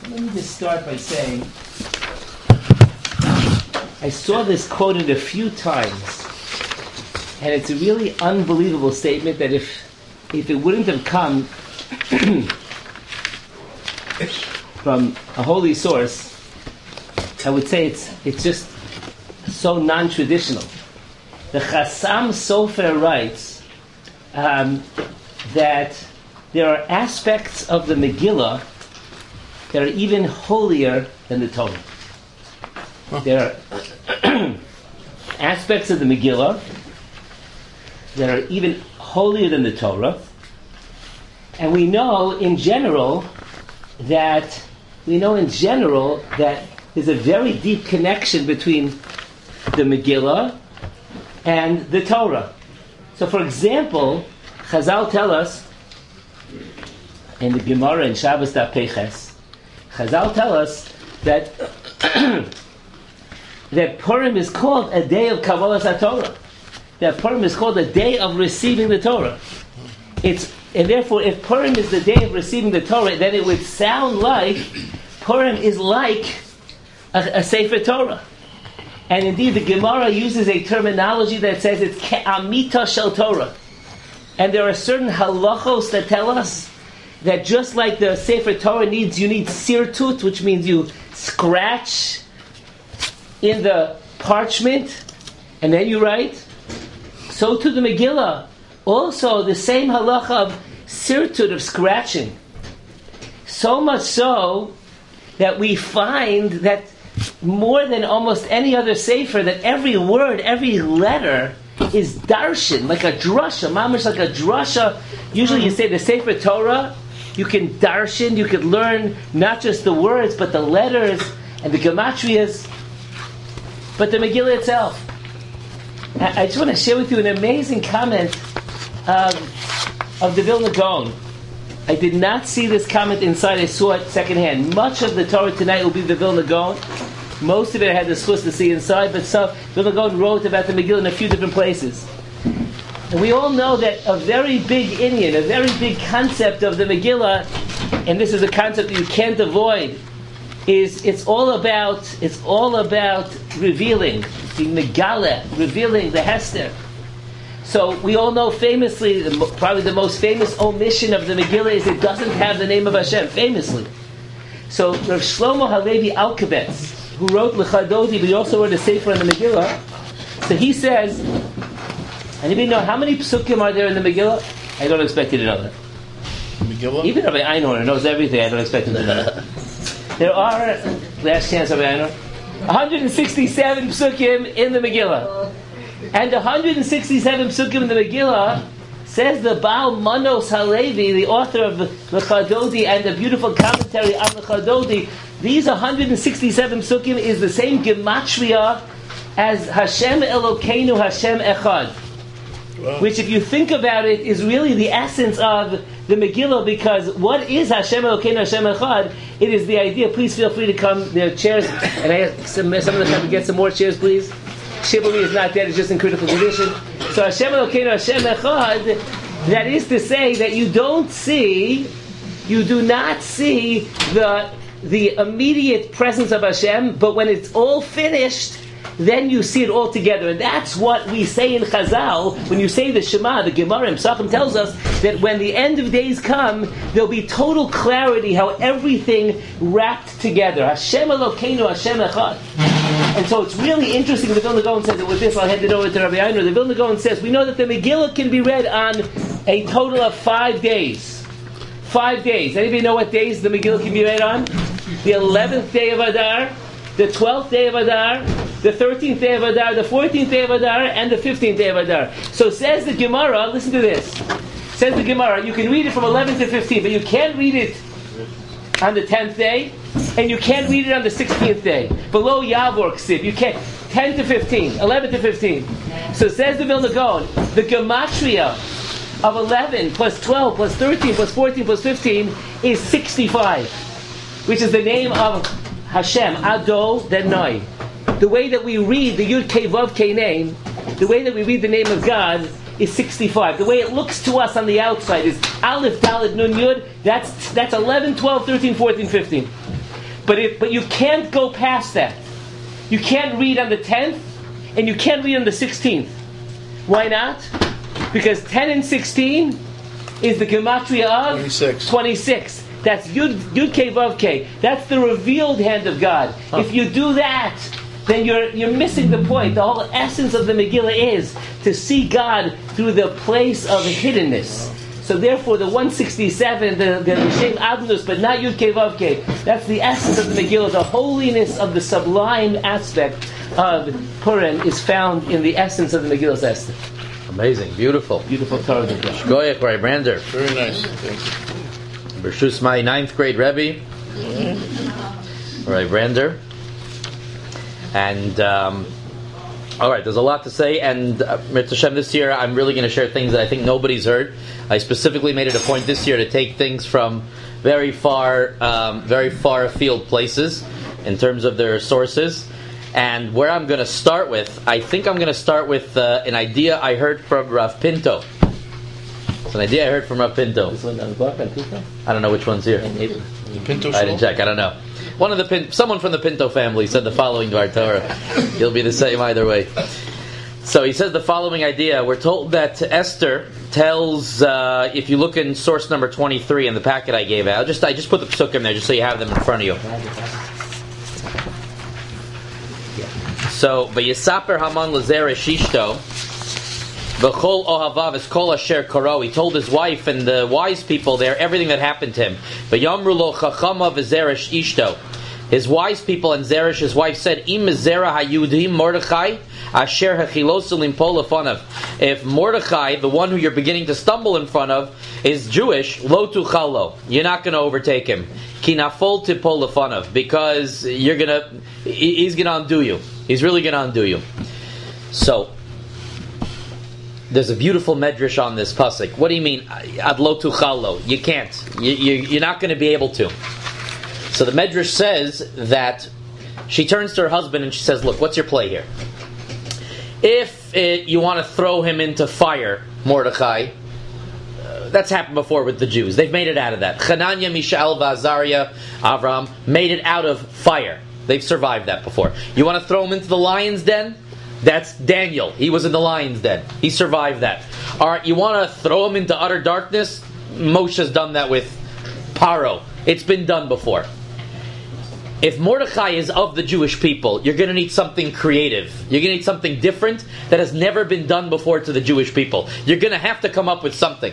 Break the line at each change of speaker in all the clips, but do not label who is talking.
Let me just start by saying I saw this quoted a few times, and it's a really unbelievable statement that if it wouldn't have come from a holy source, I would say it's just so non-traditional. The Chassam Sofer writes that there are aspects of the Megillah that are even holier than the Torah. There are aspects of the Megillah that are even holier than the Torah, and we know in general that there's a very deep connection between the Megillah and the Torah. So, for example, Chazal tell us in the Gemara in Shabbos Daf Peches, Chazal tell us that that Purim is called a day of Kabbalas HaTorah. That Purim is called a day of receiving the Torah. And therefore, if Purim is the day of receiving the Torah, then it would sound like Purim is like a Sefer Torah. And indeed, the Gemara uses a terminology that says it's Ke'amita Shel Torah. And there are certain halachos that tell us that just like the Sefer Torah you need sirtut, which means you scratch in the parchment and then you write. So to the Megillah, also the same halacha of sirtut, of scratching. So much so that we find that more than almost any other sefer, that every word, every letter is darshan, like a drasha, mamash like a drasha. Usually you say the Sefer Torah, you can darshan, you can learn not just the words, but the letters and the gematrias, but the Megillah itself. I just want to share with you an amazing comment of the Vilna Gaon. I did not see this comment inside, I saw it secondhand. Much of the Torah tonight will be the Vilna Gaon. Most of it I had the chus to see inside, but some Vilna Gaon wrote about the Megillah in a few different places. And we all know that a very big inyan, a very big concept of the Megillah, and this is a concept that you can't avoid, is it's all about revealing, the Megala, revealing the Hester. So we all know famously, probably the most famous omission of the Megillah is it doesn't have the name of Hashem, famously. So Rav Shlomo Halevi Alkabetz, who wrote L'Chadodi, but he also wrote a sefer on the Megillah, so he says, anybody know how many psukim are there in the Megillah? I don't expect you to know that.
Megillah?
Even Rabbi Einhorn knows everything, I don't expect him to know that. There are, last chance Rabbi Einhorn, 167 psukim in the Megillah. And 167 psukim in the Megillah, says the Baal Manos Halevi, the author of L'Chadodi and the beautiful commentary on L'Chadodi, these 167 psukim is the same gematria as Hashem Elokeinu Hashem Echad. Wow. Which, if you think about it, is really the essence of the Megillah, because what is Hashem Elokeinu Hashem Echad? It is the idea. Please feel free to come. There are chairs, and I ask some of them to get some more chairs, please. Shibboleth is not dead; it's just in critical condition. So Hashem Elokeinu Hashem Echad. That is to say that you do not see the immediate presence of Hashem, but when it's all finished, then you see it all together. And that's what we say in Chazal. When you say the Shema, the Gemara in Pesachim tells us that when the end of days come, there'll be total clarity how everything wrapped together. Hashem Elokeinu Hashem Echad. And so it's really interesting. The Vilna Gaon says, and with this I'll hand it over to Rabbi Einhorn. The Vilna Gaon says, we know that the Megillah can be read on a total of 5 days. 5 days. Anybody know what days the Megillah can be read on? The 11th day of Adar, the 12th day of Adar, the 13th day of Adar, the 14th day of Adar, and the 15th day of Adar. So says the Gemara, listen to this. Says the Gemara, you can read it from 11 to 15, but you can't read it on the 10th day, and you can't read it on the 16th day. Below Yavor Ksiv, you can't. 10 to 15, 11 to 15. So says the Vilna Gaon, the Gematria of 11 plus 12 plus 13 plus 14 plus 15 is 65, which is the name of Hashem, Ado, then Noi. The way that we read the Yud Kei Vav Kei name, the way that we read the name of God is 65. The way it looks to us on the outside is Aleph, Dalet, Nun, Yud. That's 11, 12, 13, 14, 15. But you can't go past that. You can't read on the 10th, and you can't read on the 16th. Why not? Because 10 and 16 is the gematria of 26. That's Yud K Vav K. That's the revealed hand of God. If you do that, then you're missing the point. The whole essence of the Megillah is to see God through the place of hiddenness. So therefore, the 167, the Shem Adnus, but not Yud K Vav K. That's the essence of the Megillah. The holiness of the sublime aspect of Purim is found in the essence of the Megillah's Esther.
Amazing, beautiful
Torah.
Shkoyach, Rabbi Brander.
Very nice. Thank you.
Bershus, my 9th grade Rebbe, Rabbi Brander. And all right, there's a lot to say, and Mitzvah Hashem, this year I'm really going to share things that I think nobody's heard. I specifically made it a point this year to take things from very far afield places in terms of their sources. And where I'm going to start with, I think I'm going to start with an idea I heard from Rav Pinto. It's an idea I heard from Rav Pinto.
This one on the block on Pinto?
I don't know which one's here.
The Pinto
I didn't check. I don't know. Someone from the Pinto family said the following Dvar Torah. He'll be the same either way. So he says the following idea. We're told that Esther tells, if you look in source number 23 in the packet I gave out, I just put the psukim there just so you have them in front of you. So, V'yisaper Haman l'zeresh ishto v'chol ohavav es kol asher karo. He told his wife and the wise people there everything that happened to him. V'yamru lo chachama v'zeresh ishto. His wise people and Zeresh, his wife, said, Im zera hayudim Mordechai asher hachilosu limpo lefanav. If Mordechai, the one who you're beginning to stumble in front of, is Jewish, lo tuchalo. You're not going to overtake him. Ki nafol tipol lefanav. Because he's going to undo you. He's really going to undo you. So, there's a beautiful medrash on this pasuk. What do you mean, ad lo tuchalo? You can't. You're not going to be able to. So the medrash says that she turns to her husband and she says, look, what's your play here? If you want to throw him into fire, Mordechai, that's happened before with the Jews. They've made it out of that. Chananya, Mishael, Azariah, Avraham made it out of fire. They've survived that before. You want to throw him into the lion's den? That's Daniel. He was in the lion's den. He survived that. Alright, you want to throw him into utter darkness? Moshe's done that with Paro. It's been done before. If Mordechai is of the Jewish people, you're going to need something creative. You're going to need something different that has never been done before to the Jewish people. You're going to have to come up with something.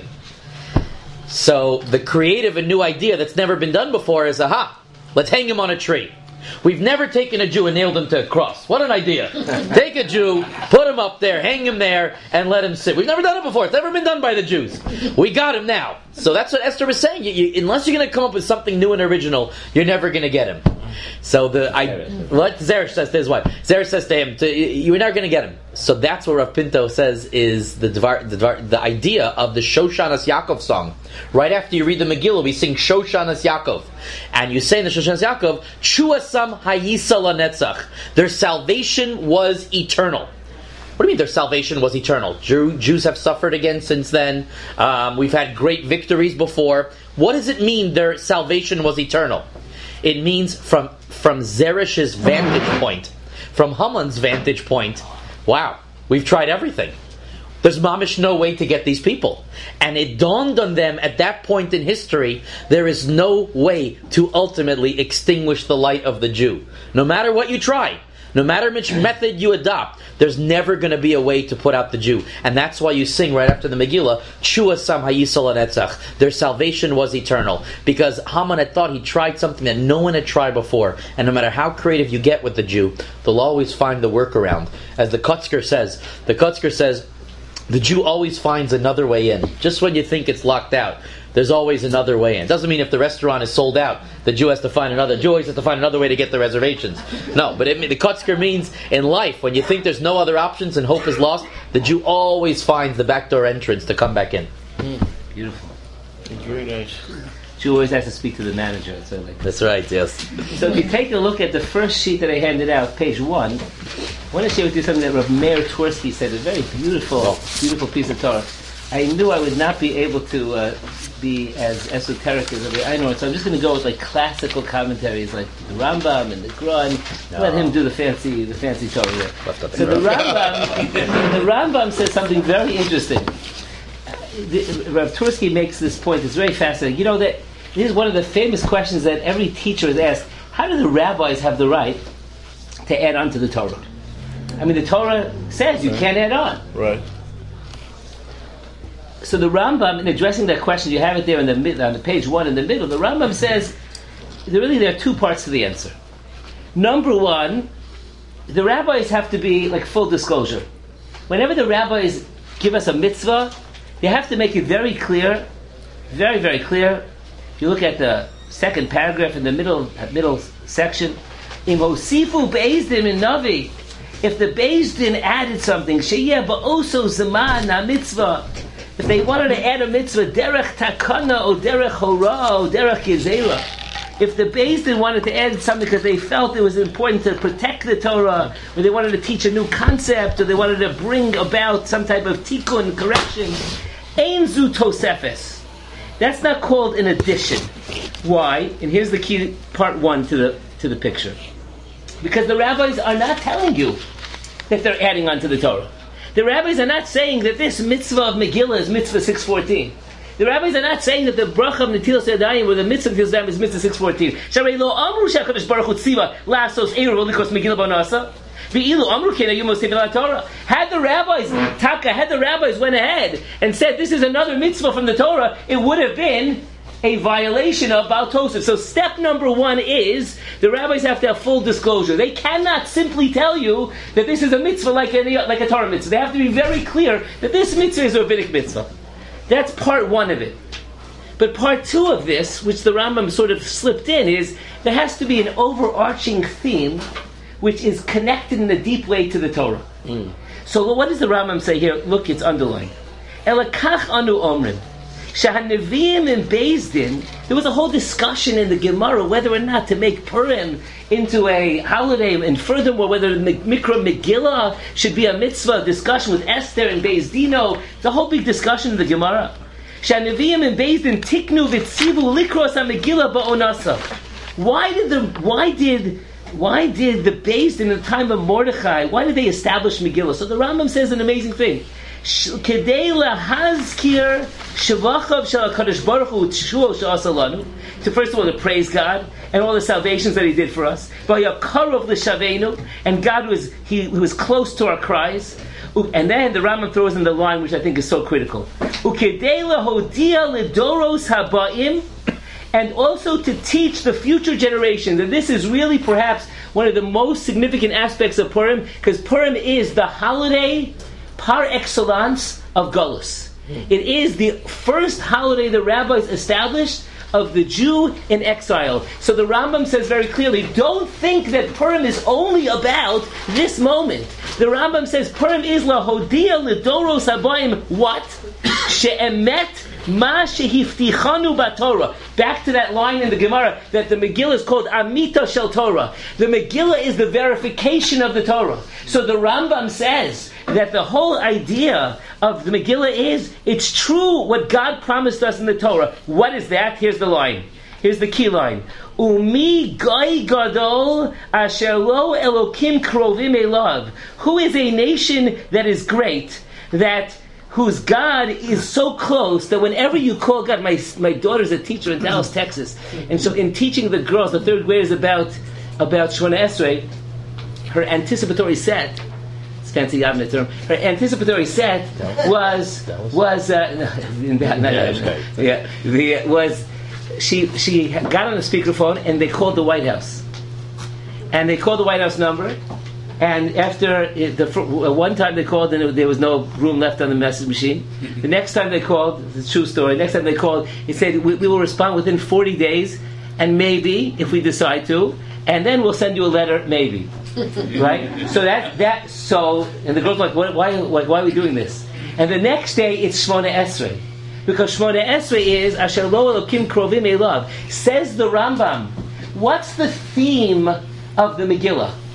So the creative and new idea that's never been done before is, let's hang him on a tree. We've never taken a Jew and nailed him to a cross. What an idea. Take a Jew, put him up there, hang him there, and let him sit. We've never done it before. It's never been done by the Jews. We got him now. So that's what Esther was saying. Unless you're going to come up with something new and original, you're never going to get him. So what Zeresh says to his wife. Zeresh says to him, you're never going to get him. So that's what Rav Pinto says is the idea of the Shoshanas Yaakov song. Right after you read the Megillah, we sing Shoshanas Yaakov. And you say in the Shoshanas Yaakov, Shuasam Hayisa Lanetzach. Their salvation was eternal. What do you mean their salvation was eternal? Jews have suffered again since then. We've had great victories before. What does it mean their salvation was eternal? It means from Zeresh's vantage point, from Haman's vantage point, wow, we've tried everything. There's mamish no way to get these people. And it dawned on them at that point in history, there is no way to ultimately extinguish the light of the Jew. No matter what you try, no matter which method you adopt, there's never going to be a way to put out the Jew. And that's why you sing right after the Megillah, Shua Sam Hayisol Netzach. Their salvation was eternal. Because Haman had thought he tried something that no one had tried before. And no matter how creative you get with the Jew, they'll always find the workaround. As the Kotzker says, the Jew always finds another way in. Just when you think it's locked out, there's always another way in. Doesn't mean if the restaurant is sold out, the Jew has to find another. Jew always has to find another way to get the reservations. No, but the Kotzker means in life, when you think there's no other options and hope is lost, the Jew always finds the backdoor entrance to come back in.
Beautiful.
Very nice.
Jew always has to speak to the manager. So
that's right, yes.
So if you take a look at the first sheet that I handed out, page 1, I want to share with you something that Rav Meir Twersky said, a very beautiful piece of Torah. I knew I would not be able to be as esoteric as I know, so I'm just going to go with like classical commentaries, like the Rambam and the Gra. Let him do the fancy Torah there. So the Rambam says something very interesting. Rav Tursky makes this point. It's very fascinating. You know that this is one of the famous questions that every teacher is asked: how do the rabbis have the right to add on to the Torah? I mean, the Torah says you can't add on.
Right.
So the Rambam, in addressing that question, you have it there on the page 1 in the middle. The Rambam says there are 2 parts to the answer. Number 1, the rabbis have to be like full disclosure. Whenever the rabbis give us a mitzvah, they have to make it very clear, very, very clear. If you look at the second paragraph in the middle section, Im hosifu be'ezdin in Navi, if the Beis Din added something, sheyeh ba'oso zaman ha-mitzvah, if they wanted to add a mitzvah, derech takana or derech hora or derech gezerah, if the Beis Din wanted to add something because they felt it was important to protect the Torah, or they wanted to teach a new concept, or they wanted to bring about some type of tikkun, correction, ein zu tosefes. That's not called an addition. Why? And here's the key, part 1 to the picture. Because the rabbis are not telling you that they're adding on to the Torah. The rabbis are not saying that this mitzvah of Megillah is mitzvah 614. The rabbis are not saying that the bracha of Netilas Yadayim or the mitzvah of Netilas Yadayim is mitzvah 614. Sharei lo amru she'HaKadosh Baruch Hu tziva la'asos eruv likos Megillah b'nasa. Ve'ilu amru kena yom osif el Torah. Had the rabbis went ahead and said this is another mitzvah from the Torah, it would have been a violation of Baal Tosef. So step number 1 is the rabbis have to have full disclosure. They cannot simply tell you that this is a mitzvah like a Torah mitzvah. They have to be very clear that this mitzvah is a rabbinic mitzvah. That's part 1 of it. But part 2 of this, which the Rambam sort of slipped in, is there has to be an overarching theme which is connected in a deep way to the Torah. So what does the Rambam say here? Look, it's underlined. Elakach anu omrim. Shahanevim and Beis Din, there was a whole discussion in the Gemara whether or not to make Purim into a holiday, and furthermore whether the Mikra Megillah should be a mitzvah. Discussion with Esther and Beis Dino. It's a whole big discussion in the Gemara. Shahanevim and Beis Din tiknu v'tzivu likros ha-Megillah ba'onasa. Why did the Beis Din in the time of Mordechai? Why did they establish Megillah? So the Rambam says an amazing thing. Kedei lahazkir shavachav shel HaKadosh Baruch Hu t'shuo she'asa lanu, to first of all to praise God and all the salvations that He did for us. V'yakarov l'shaveinu, and God was close to our cries. And then the Rambam throws in the line which I think is so critical. Ukedei lahodia ledoros habaim, and also to teach the future generation that this is really perhaps one of the most significant aspects of Purim, because Purim is the holiday par excellence of Galus. It is the first holiday the rabbis established of the Jew in exile. So the Rambam says very clearly, don't think that Purim is only about this moment. The Rambam says Purim is lahodia ledoros habayim. What? She'emet ma shehiftichanu b'Torah. Back to that line in the Gemara that the Megillah is called Amita Shel Torah. The Megillah is the verification of the Torah. So the Rambam says that the whole idea of the Megillah is, it's true what God promised us in the Torah. What is that? Here's the line. Here's the key line. Umi gai gadol asher lo elokim krovim elav. Who is a nation that is great, whose God is so close that whenever you call God, my daughter's a teacher in Dallas, Texas, and so in teaching the girls, the 3rd graders about Shemona Esrei, her anticipatory set, it's fancy Yavne term, her anticipatory set she got on the speakerphone and they called the White House, and they called the White House number. And after one time they called and there was no room left on the message machine. The next time they called, it's a true story, next time they called, he said, we will respond within 40 days, and maybe, if we decide to, and then we'll send you a letter, maybe. Right? So and the girl's like, why are we doing this? And the next day, it's Shemona Esrei. Because Shemona Esrei is, Asher lo elokim krovim elav. Says the Rambam, what's the theme of the Megillah?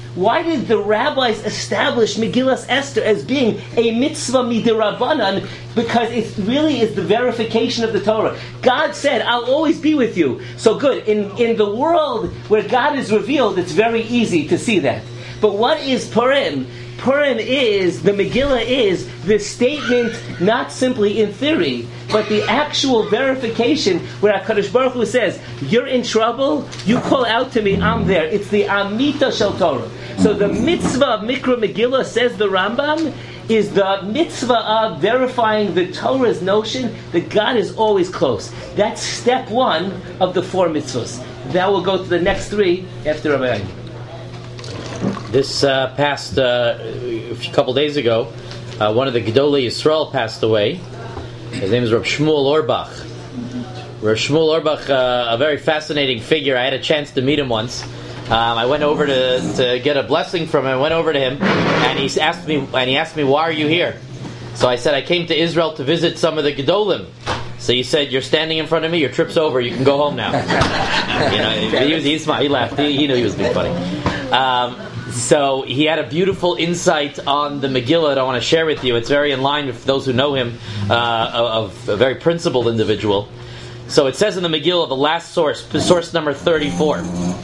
Why did the rabbis establish Megillas Esther as being a mitzvah midirabanan? Because it really is the verification of the Torah. God said, I'll always be with you. So good. In the world where God is revealed, it's very easy to see that. But what is Purim? Purim is, the Megillah is, the statement not simply in theory, but the actual verification where HaKadosh Baruch Hu says, you're in trouble, you call out to me, I'm there. It's the Amita Shel Torah. So the mitzvah of Mikra Megillah, says the Rambam, is the mitzvah of verifying the Torah's notion that God is always close. That's step one of the 4 mitzvahs. Now we'll go to the next 3 after Rabbi Ein.
This past a couple days ago, one of the Gedolei Yisrael passed away. His name is Rav Shmuel Orbach. Rav Shmuel Orbach, a very fascinating figure. I had a chance to meet him once. I went over to get a blessing from him. I went over to him, and he asked me, "Why are you here?" So I said, "I came to Israel to visit some of the Gedolim." So he said, "You're standing in front of me. Your trip's over. You can go home now." He smiled. He laughed. He knew he was being funny. So he had a beautiful insight on the Megillah that I want to share with you. It's very in line with those who know him, of a very principled individual. So it says in the Megillah, the last source number 34.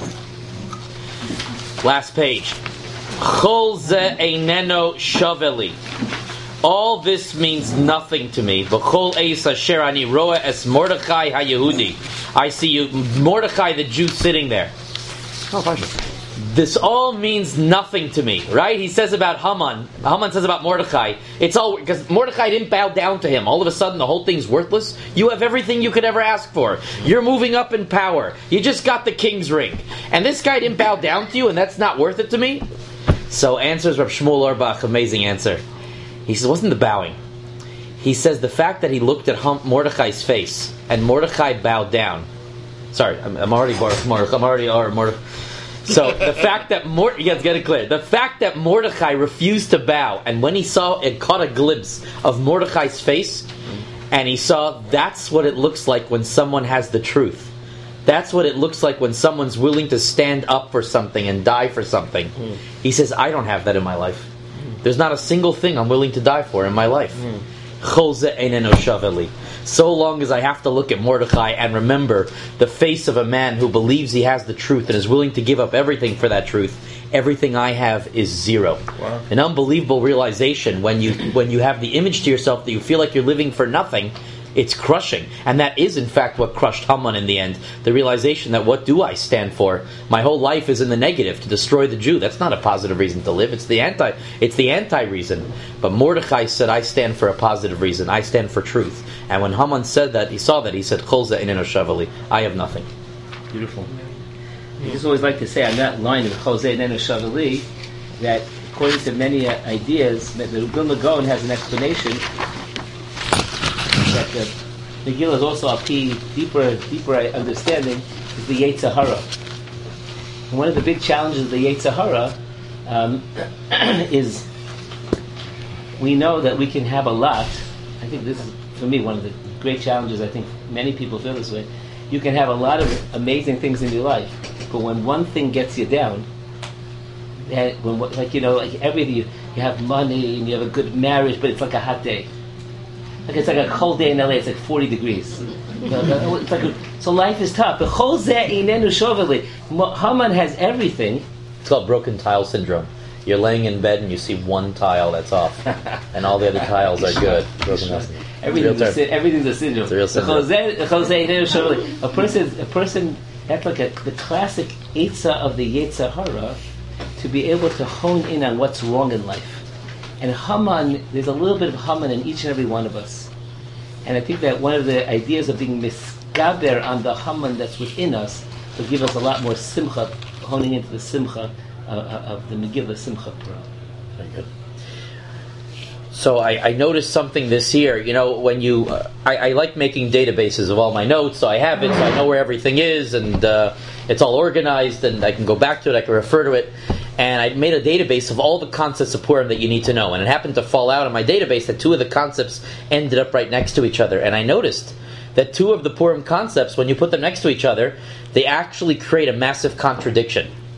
Last page. Chol ze eineno shaveli. All this means nothing to me. V'chol eis asher ani roa es Mordechai ha-Yehudi. I see you, Mordechai the Jew, sitting there. This all means nothing to me, right? He says about Haman. Haman says about Mordechai. It's all because Mordechai didn't bow down to him. All of a sudden, the whole thing's worthless. You have everything you could ever ask for. You're moving up in power. You just got the king's ring, and this guy didn't bow down to you, and that's not worth it to me. So answers Rav Shmuel Orbach, amazing answer. He says, it wasn't the bowing. He says the fact that he looked at Mordechai's face, and Mordechai bowed down. Sorry, I'm already Mordechai. So the fact that you have to get it clear. The fact that Mordechai refused to bow, and when he saw it, caught a glimpse of Mordechai's face, and he saw that's what it looks like when someone has the truth. That's what it looks like when someone's willing to stand up for something and die for something. He says, I don't have that in my life. There's not a single thing I'm willing to die for in my life. So long as I have to look at Mordechai and remember the face of a man who believes he has the truth and is willing to give up everything for that truth, everything I have is zero. Wow. An unbelievable realization when you have the image to yourself that you feel like you're living for nothing. It's crushing. And that is in fact what crushed Haman in the end. The realization that what do I stand for? My whole life is in the negative, to destroy the Jew. That's not a positive reason to live. It's the anti reason. But Mordechai said, I stand for a positive reason. I stand for truth. And when Haman said that, he saw that, he said, Chol ze eineno shaveli. I have nothing.
Beautiful. I just always like to say on that line of Chol ze eineno shaveli that according to many ideas, that the Vilna Gaon has an explanation that the Megillah is also a deeper understanding is the Yetzer Hara. And one of the big challenges of the Yetzer Hara is we know that we can have a lot. I think this is, for me, one of the great challenges. I think many people feel this way. You can have a lot of amazing things in your life, but when one thing gets you down, and when, like everything, you have money and you have a good marriage, but it's like a hot day. Like it's like a cold day in LA. It's like 40 degrees. It's like so life is tough. But Chol ze einenu shaveli. Haman has everything.
It's called broken tile syndrome. You're laying in bed and you see one tile that's off, and all the other tiles are good.
Everything's a syndrome.
It's a real syndrome.
A person. That's like the classic Eitzah of the Yetzer Hara, to be able to hone in on what's wrong in life. And Haman, there's a little bit of Haman in each and every one of us. And I think that one of the ideas of being misgaber on the Haman that's within us will give us a lot more simcha, honing into the simcha of the Megillah Simcha Torah.
Very good. So I noticed something this year. When you... I like making databases of all my notes, so I have it, so I know where everything is, and it's all organized, and I can go back to it, I can refer to it. And I made a database of all the concepts of Purim that you need to know. And it happened to fall out in my database that 2 of the concepts ended up right next to each other. And I noticed that 2 of the Purim concepts, when you put them next to each other, they actually create a massive contradiction.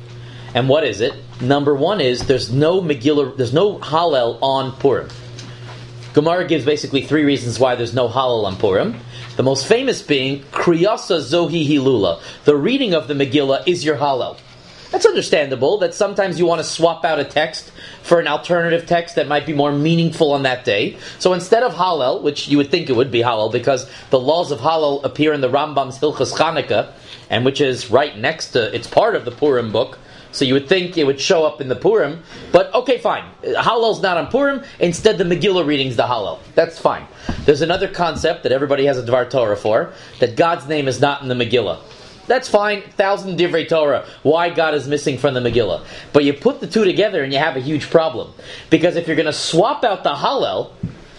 And what is it? Number one is there's no Megillah, there's no Hallel on Purim. Gemara gives basically three reasons why there's no Hallel on Purim. The most famous being Kriyasa Zohi Hilula. The reading of the Megillah is your Hallel. That's understandable that sometimes you want to swap out a text for an alternative text that might be more meaningful on that day. So instead of Hallel, which you would think it would be Hallel because the laws of Hallel appear in the Rambam's Hilchos Chanukah, and which is right next to, it's part of the Purim book, so you would think it would show up in the Purim, but okay, fine. Hallel's not on Purim, instead the Megillah reading's the Hallel. That's fine. There's another concept that everybody has a Dvar Torah for, that God's name is not in the Megillah. That's fine, 1,000 Divrei Torah, why God is missing from the Megillah. But you put the two together and you have a huge problem. Because if you're going to swap out the Hallel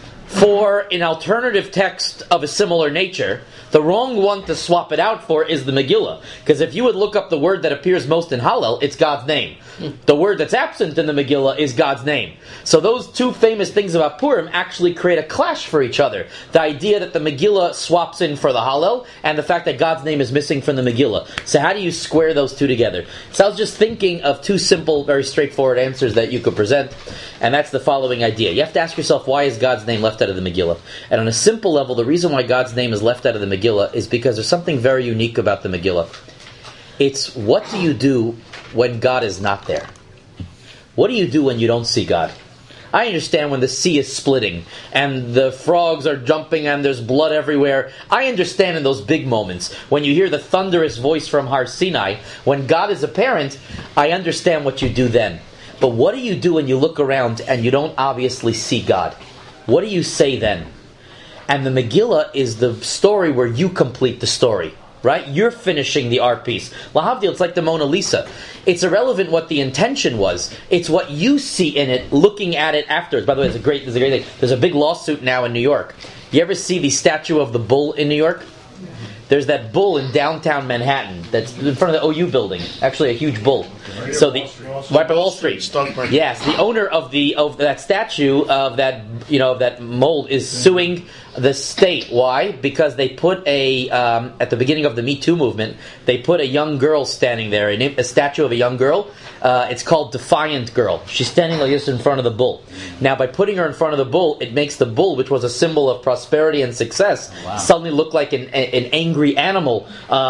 for an alternative text of a similar nature, the wrong one to swap it out for is the Megillah. Because if you would look up the word that appears most in Hallel, it's God's name. The word that's absent in the Megillah is God's name. So those two famous things about Purim actually create a clash for each other. The idea that the Megillah swaps in for the Hallel, and the fact that God's name is missing from the Megillah. So how do you square those two together? So I was just thinking of two simple, very straightforward answers that you could present, and that's the following idea. You have to ask yourself, why is God's name left out of the Megillah? And on a simple level, the reason why God's name is left out of the Megillah is because there's something very unique about the Megillah. It's, what do you do when God is not there? What do you do when you don't see God? I understand when the sea is splitting and the frogs are jumping and there's blood everywhere. I understand in those big moments when you hear the thunderous voice from Har Sinai, when God is apparent, I understand what you do then. But what do you do when you look around and you don't obviously see God? What do you say then? And the Megillah is the story where you complete the story. Right? You're finishing the art piece. Lahavdil, it's like the Mona Lisa. It's irrelevant what the intention was. It's what you see in it, looking at it afterwards. By the way, there's a great thing. There's a big lawsuit now in New York. You ever see the statue of the bull in New York? There's that bull in downtown Manhattan that's in front of the OU building. Actually, a huge bull. So right by Wall Street. Yes, the owner of that statue of that mold is suing the state. Why? Because they put at the beginning of the Me Too movement, they put a young girl standing there, a statue of a young girl. It's called Defiant Girl. She's standing like this in front of the bull. Now, by putting her in front of the bull, it makes the bull, which was a symbol of prosperity and success, suddenly look like an angry animal,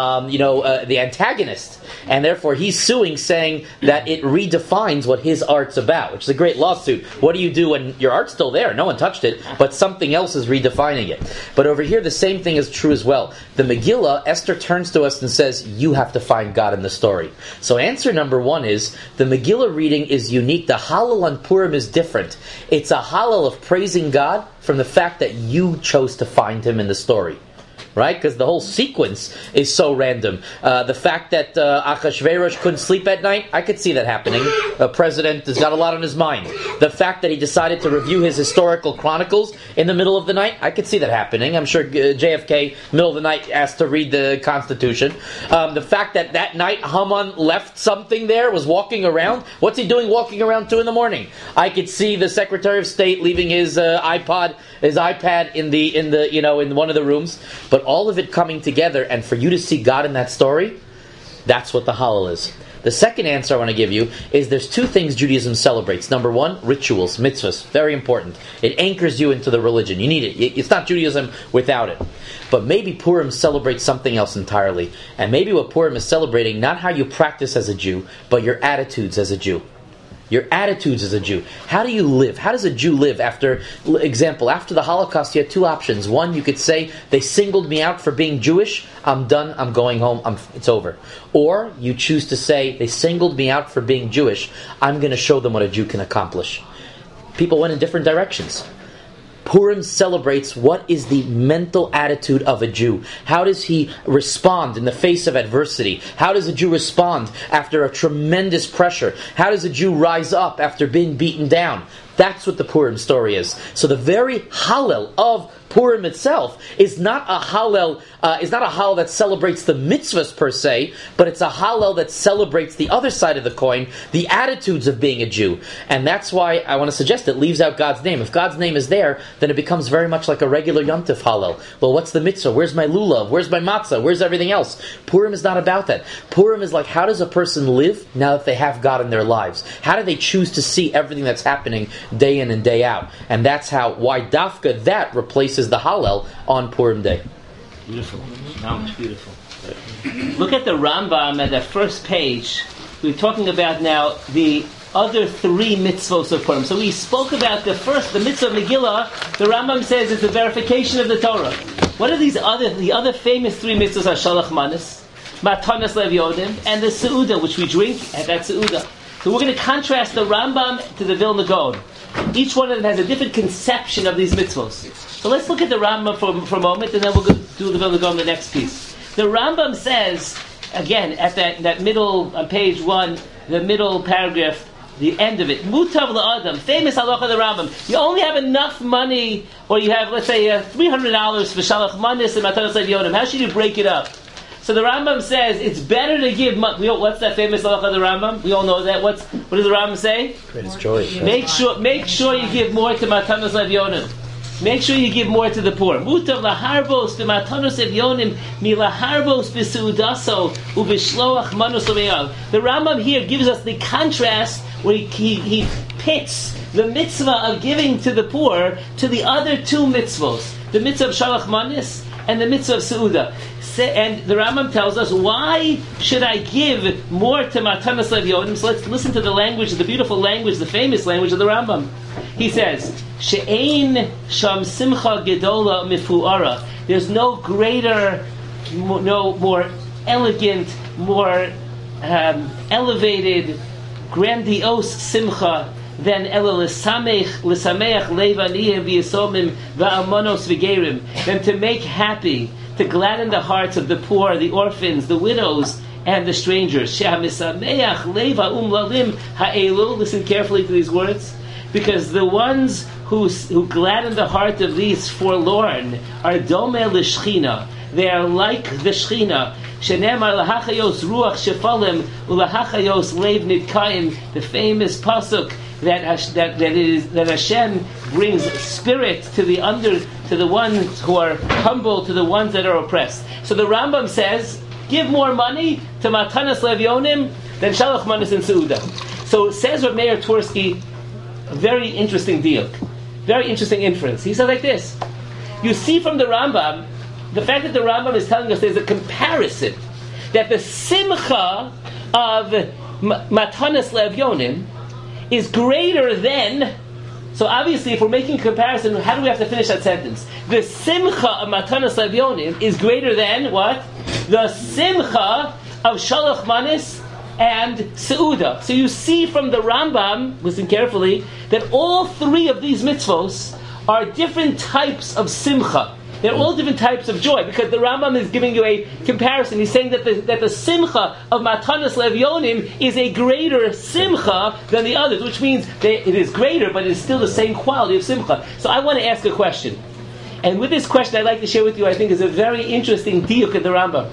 the antagonist. And therefore, he's suing, saying that it redefines what his art's about, which is a great lawsuit. What do you do when your art's still there? No one touched it, but something else is redefining it. But over here, the same thing is true as well. The Megillah, Esther turns to us and says, you have to find God in the story. So answer number one is, the Megillah reading is unique. The Hallel on Purim is different. It's a Hallel of praising God from the fact that you chose to find Him in the story. Right? Because the whole sequence is so random. The fact that Achashverosh couldn't sleep at night, I could see that happening. A president has got a lot on his mind. The fact that he decided to review his historical chronicles in the middle of the night, I could see that happening. I'm sure JFK, middle of the night, asked to read the Constitution. The fact that night Haman left something there, was walking around. What's he doing walking around 2 a.m? I could see the Secretary of State leaving his iPad in one of the rooms. But all of it coming together, and for you to see God in that story, that's what the Hallel is. The second answer I want to give you is there's two things Judaism celebrates. Number one, rituals, mitzvahs, very important. It anchors you into the religion. You need it. It's not Judaism without it. But maybe Purim celebrates something else entirely. And maybe what Purim is celebrating, not how you practice as a Jew, but your attitudes as a Jew. Your attitudes as a Jew. How do you live? How does a Jew live? After the Holocaust, you had two options. One, you could say, they singled me out for being Jewish. I'm done. I'm going home. It's over. Or you choose to say, they singled me out for being Jewish. I'm going to show them what a Jew can accomplish. People went in different directions. Purim celebrates what is the mental attitude of a Jew. How does he respond in the face of adversity? How does a Jew respond after a tremendous pressure? How does a Jew rise up after being beaten down? That's what the Purim story is. So the very Hallel of Purim itself is not a Hallel that celebrates the mitzvahs per se, but it's a Hallel that celebrates the other side of the coin, the attitudes of being a Jew. And that's why I want to suggest it leaves out God's name. If God's name is there, then it becomes very much like a regular Yom Tov Hallel. Well, what's the mitzvah? Where's my lulav? Where's my matzah? Where's everything else? Purim is not about that. Purim is like, how does a person live now that they have God in their lives? How do they choose to see everything that's happening day in and day out? And that's why Dafka that replaces the Hallel on Purim Day.
Beautiful. Now it's beautiful. Look at the Rambam at the first page. We're talking about now the other three mitzvos of Purim. So we spoke about the mitzvah of Megillah. The Rambam says it's a verification of the Torah. What are the other famous three mitzvos? Are Shalach Manis, Matanas Lev Yodim, and the Seudah, which we drink at that Seudah. So we're going to contrast the Rambam to the Vilna Gaon. Each one of them has a different conception of these mitzvos. So let's look at the Rambam for a moment, and then we'll do the Vilna Gaon, the next piece. The Rambam says, again, at that middle, on page 1, the middle paragraph, the end of it, Mutav la'adam, famous halacha of the Rambam. You only have enough money, or you have, let's say, $300 for Shalach Manis and Matanas Lev Yodim. How should you break it up? So the Rambam says it's better to give. What's that famous halacha of the Rambam? We all know that. What does the Rambam say?
Greatest joy.
Make sure you give more to Matanas Lev Yodim. Make sure you give more to the poor. Mutav laharbos b'matanos evyonim milaharbos b'seudaso u'b'shloach manos l'meyav. The Rambam here gives us the contrast where he pits the mitzvah of giving to the poor to the other two mitzvos, the mitzvah of shalach manis and the mitzvah of seudah. And the Rambam tells us, why should I give more to Matanas Lev Yodim? So let's listen to the language, the beautiful language, the famous language of the Rambam. He says, She'ein sham simcha gedola mifu'ara. There's no greater, no more elegant, more elevated, grandiose simcha than ela l'sameach levaniyim v'yisomim v'amonos v'gerim, than to make happy, to gladden the hearts of the poor, the orphans, the widows, and the strangers. Listen carefully to these words, because the ones who gladden the heart of these forlorn are domeh l'shchina. They are like the Shechina. Shenemar lahachayos ruach shefalem ulahachayos leiv nidkaim. The famous pasuk that Hashem brings spirit to the ones who are humble, to the ones that are oppressed. So the Rambam says, give more money to Matanas Lev Yonim than Shalach Manis and Seudah. So says Reb Meir Tversky, a very interesting deal, very interesting inference. He said like this: you see from the Rambam, the fact that the Rambam is telling us there's a comparison, that the simcha of Matanas Lev Yonim is greater than. So obviously, if we're making a comparison, how do we have to finish that sentence? The simcha of Matanas Lev Yonim is greater than what? The simcha of Shalach Manis and Seudah. So you see from the Rambam, listen carefully, that all three of these mitzvos are different types of simcha. They're all different types of joy, because the Rambam is giving you a comparison. He's saying that the simcha of Matanas Lev Yonim is a greater simcha than the others, which means it is greater, but it's still the same quality of simcha. So I want to ask a question. And with this question I'd like to share with you, I think is a very interesting diuk in the Rambam.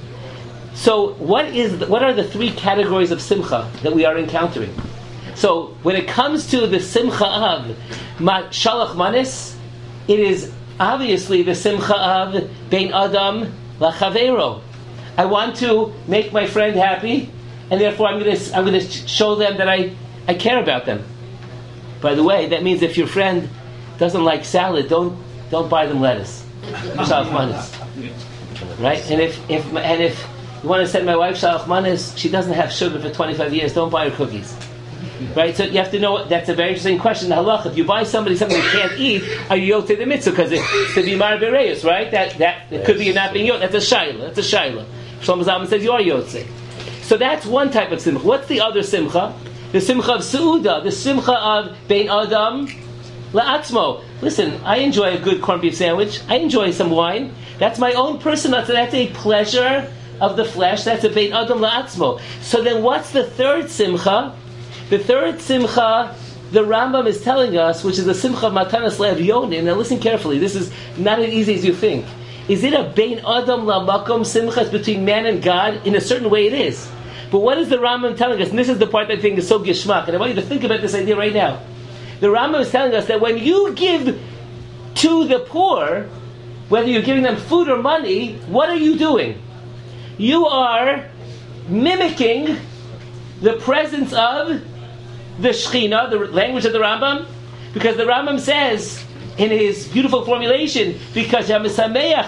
So what are the three categories of simcha that we are encountering? So when it comes to the simcha of Shalach Manis, it is obviously the simcha of Bein Adam Lachavero. I want to make my friend happy, and therefore I'm going to show them that I care about them. By the way, that means if your friend doesn't like salad, don't buy them lettuce. Shalach Manis, right? And if you want to send my wife Shalach Manis, she doesn't have sugar for 25 years, don't buy her cookies. Right, so you have to know, that's a very interesting question. The halach, if you buy somebody something they can't eat, are you yoked to the mitzvah? Because it's to be mar bereus, right? That it could be not being yoked. That's a shaila. Shlomo Zalman says you are yotze. So that's one type of simcha. What's the other simcha? The simcha of Seudah, the simcha of Bein Adam La'atzmo. Listen, I enjoy a good corned beef sandwich. I enjoy some wine. That's my own personal. That's a pleasure of the flesh. That's a Bein Adam La'atzmo. So then, what's the third simcha? The third simcha the Rambam is telling us, which is the Simcha of Matanas Le'Avyonim. Now listen carefully, this is not as easy as you think. Is it a Bein Adam La'Makom Simcha between man and God? In a certain way it is. But what is the Rambam telling us? And this is the part that I think is so gishmak, and I want you to think about this idea right now. The Rambam is telling us that when you give to the poor, whether you're giving them food or money, what are you doing? You are mimicking the presence of the Shechina, the language of the Rambam, because the Rambam says in his beautiful formulation, because you are like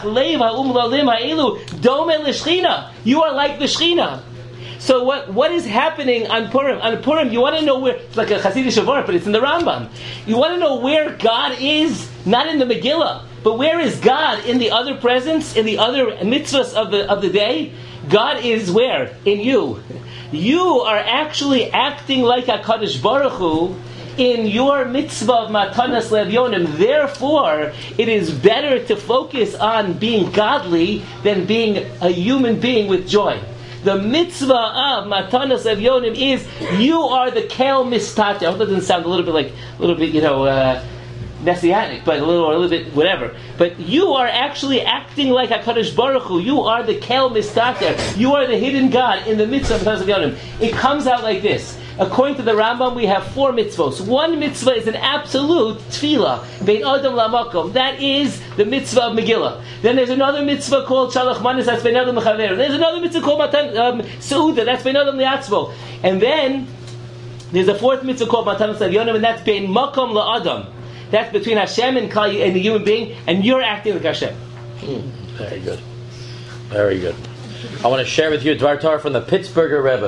the Shechina. So what is happening on Purim? On Purim, you want to know where, it's like a Hasidic Shavuot, but it's in the Rambam. You want to know where God is, not in the Megillah, but where is God in the other presence, in the other mitzvahs of the day? God is where? In you. You are actually acting like HaKadosh Baruch Hu in your mitzvah of Matanas Le'Avyonim. Therefore, it is better to focus on being godly than being a human being with joy. The mitzvah of Matanas Le'Avyonim is you are the Kel Mistata. I hope that doesn't sound a little bit messianic, but a little bit whatever. But you are actually acting like HaKadosh Baruch Hu. You are the Kel Mistater. You are the hidden God in the mitzvah of Matanas Le'Avyonim. It comes out like this. According to the Rambam, we have 4 mitzvahs. One mitzvah is an absolute tefillah, Bein Adam La'Makom. That is the mitzvah of Megillah. Then there's another mitzvah called Shalach Manis, that's Bein Adam L'Chaver. There's another mitzvah called Seudah, that's Bein Adam Li'atzvo. And then there's a 4th mitzvah called Matanas Le'Avyonim, and that's Bein Makom La'Adam. That's between Hashem and the human being, and you're acting like Hashem.
Very good. Very good. I want to share with you a Dvar Torah from the Pittsburgher Rebbe.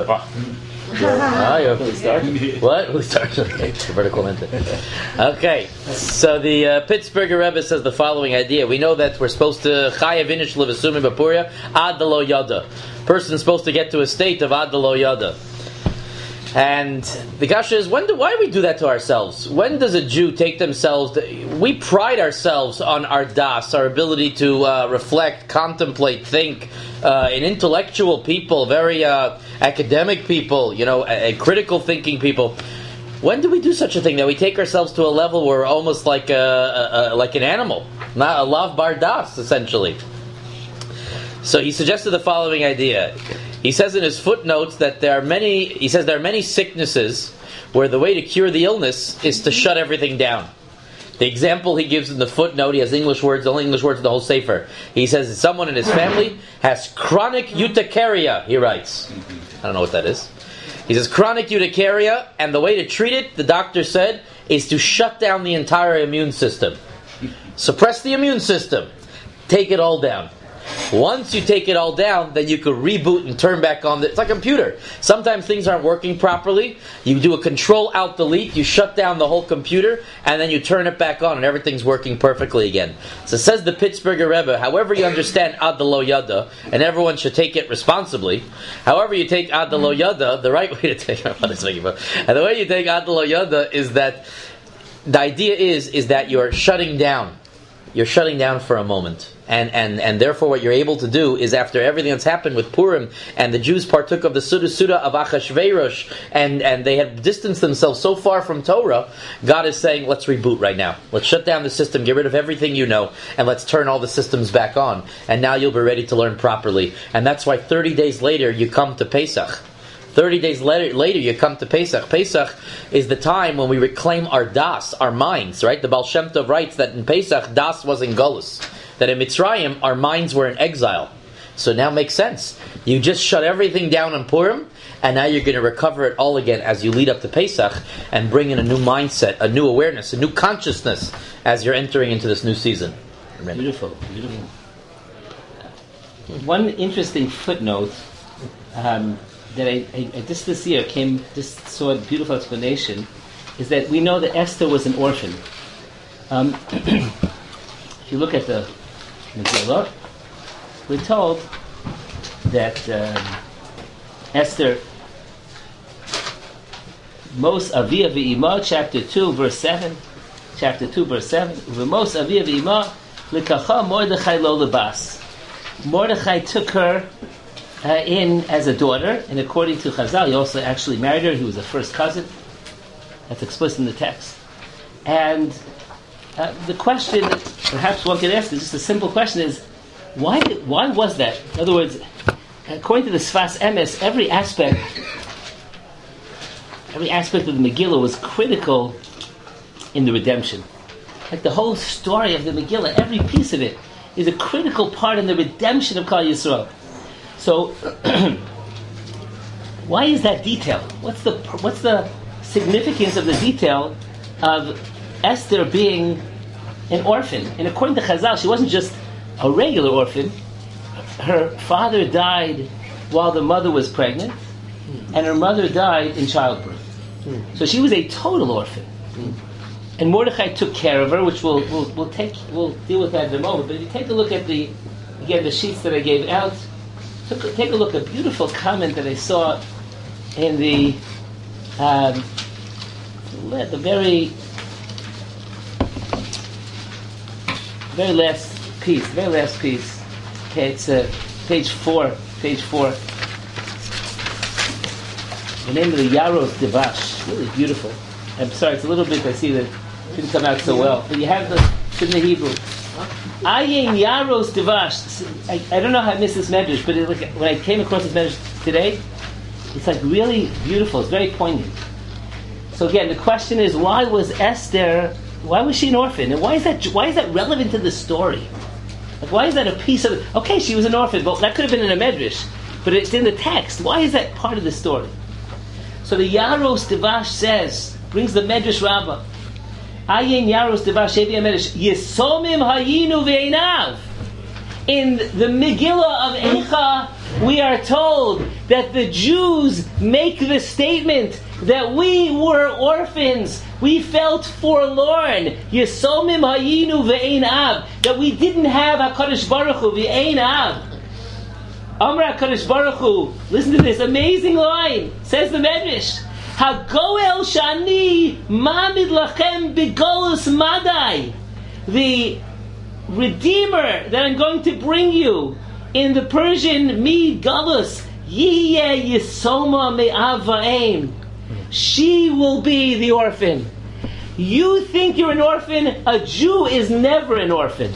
What? Who starts? Okay, so the Pittsburgher Rebbe says the following idea. We know that we're supposed to Chayav Inish Levasumim Bapuria Ad Lo Yada. Person's supposed to get to a state of Ad Lo Yada. And the kasha is, why do we do that to ourselves? When does a Jew take themselves? We pride ourselves on our das, our ability to reflect, contemplate, think. An intellectual people, very academic people, critical thinking people. When do we do such a thing that we take ourselves to a level where we're almost like an animal, not a lav bar das, essentially? So he suggested the following idea. He says in his footnotes that there are many sicknesses where the way to cure the illness is to shut everything down. The example he gives in the footnote, he has English words, the only English words in the whole Sefer. He says that someone in his family has chronic urticaria, he writes. I don't know what that is. He says chronic urticaria, and the way to treat it, the doctor said, is to shut down the entire immune system. Suppress the immune system. Take it all down. Once you take it all down, then you could reboot and turn back on. It's like a computer. Sometimes things aren't working properly. You do a Control-Alt-Delete, you shut down the whole computer, and then you turn it back on, and everything's working perfectly again. So says the Pittsburgher Rebbe, however you understand Ad Lo Yada, and everyone should take it responsibly, however you take Ad Lo Yada, the right way to take it, and the way you take Ad Lo Yada is that the idea is that you're shutting down. You're shutting down for a moment. And therefore what you're able to do is, after everything that's happened with Purim, and the Jews partook of the Suda of Achashverosh, and they had distanced themselves so far from Torah, God is saying, let's reboot right now. Let's shut down the system, get rid of everything you know, and let's turn all the systems back on. And now you'll be ready to learn properly. And that's why 30 days later you come to Pesach. 30 days later you come to Pesach. Pesach is the time when we reclaim our das, our minds, right? The Baal Shem Tov writes that in Pesach, das was in Golus. That in Mitzrayim, our minds were in exile. So now it makes sense. You just shut everything down on Purim, and now you're going to recover it all again as you lead up to Pesach, and bring in a new mindset, a new awareness, a new consciousness as you're entering into this new season. Amen.
Beautiful. One interesting footnote that I just this year just saw a beautiful explanation, is that we know that Esther was an orphan. If you look at the Megillah, we're told that Esther, Mos Avia V'Ima, chapter 2, verse 7, V'Mos Avia V'Ima, L'kacha Mordechai lo lebas. Mordechai took her in as a daughter, and according to Chazal, he also actually married her. He was a first cousin. That's explicit in the text. And the question, perhaps one could ask, is just a simple question: is why was that? In other words, according to the Sfas Emes, every aspect of the Megillah was critical in the redemption. Like the whole story of the Megillah, every piece of it is a critical part in the redemption of Klal Yisrael. So, why is that detail? What's the significance of the detail of Esther being an orphan? And according to Chazal, she wasn't just a regular orphan. Her father died while the mother was pregnant, and her mother died in childbirth. So she was a total orphan. And Mordechai took care of her, which we'll deal with that in a moment. But if you take a look at the sheets that I gave out, take a look at a beautiful comment that I saw in the very last piece. Okay, it's page 4. The name of the Yaros Devash, really beautiful. I'm sorry, it's a little bit, I see that it didn't come out so well. But you have it's in the Hebrew. Ayin Yaros Devash. I don't know how I missed this medrash, but when I came across this medrash today, it's like really beautiful. It's very poignant. So again, the question is, why was she an orphan? And why is that relevant to the story? Like, why is that a piece of it? Okay, she was an orphan, but that could have been in a medrash. But it's in the text. Why is that part of the story? So the Yaros Devash brings the Medrash Rabbah. Ayin Yaros Devash Shevi HaMedrash Yisomim Hayinu Ve'einav. In the Megillah of Eicha, we are told that the Jews make the statement that we were orphans, we felt forlorn. Yisomim Hayinu Ve'einav. That we didn't have HaKadosh Baruch Hu Ve'einav. Amra HaKadosh Baruch Hu, listen to this amazing line, says the Medrash, HaGoel Shani Mamid Lachem B'Golus Madai, the Redeemer that I'm going to bring you in the Persian Mid Galus, Yiyeh Yisoma Me'avaim, she will be the orphan. You think you're an orphan? A Jew is never an orphan.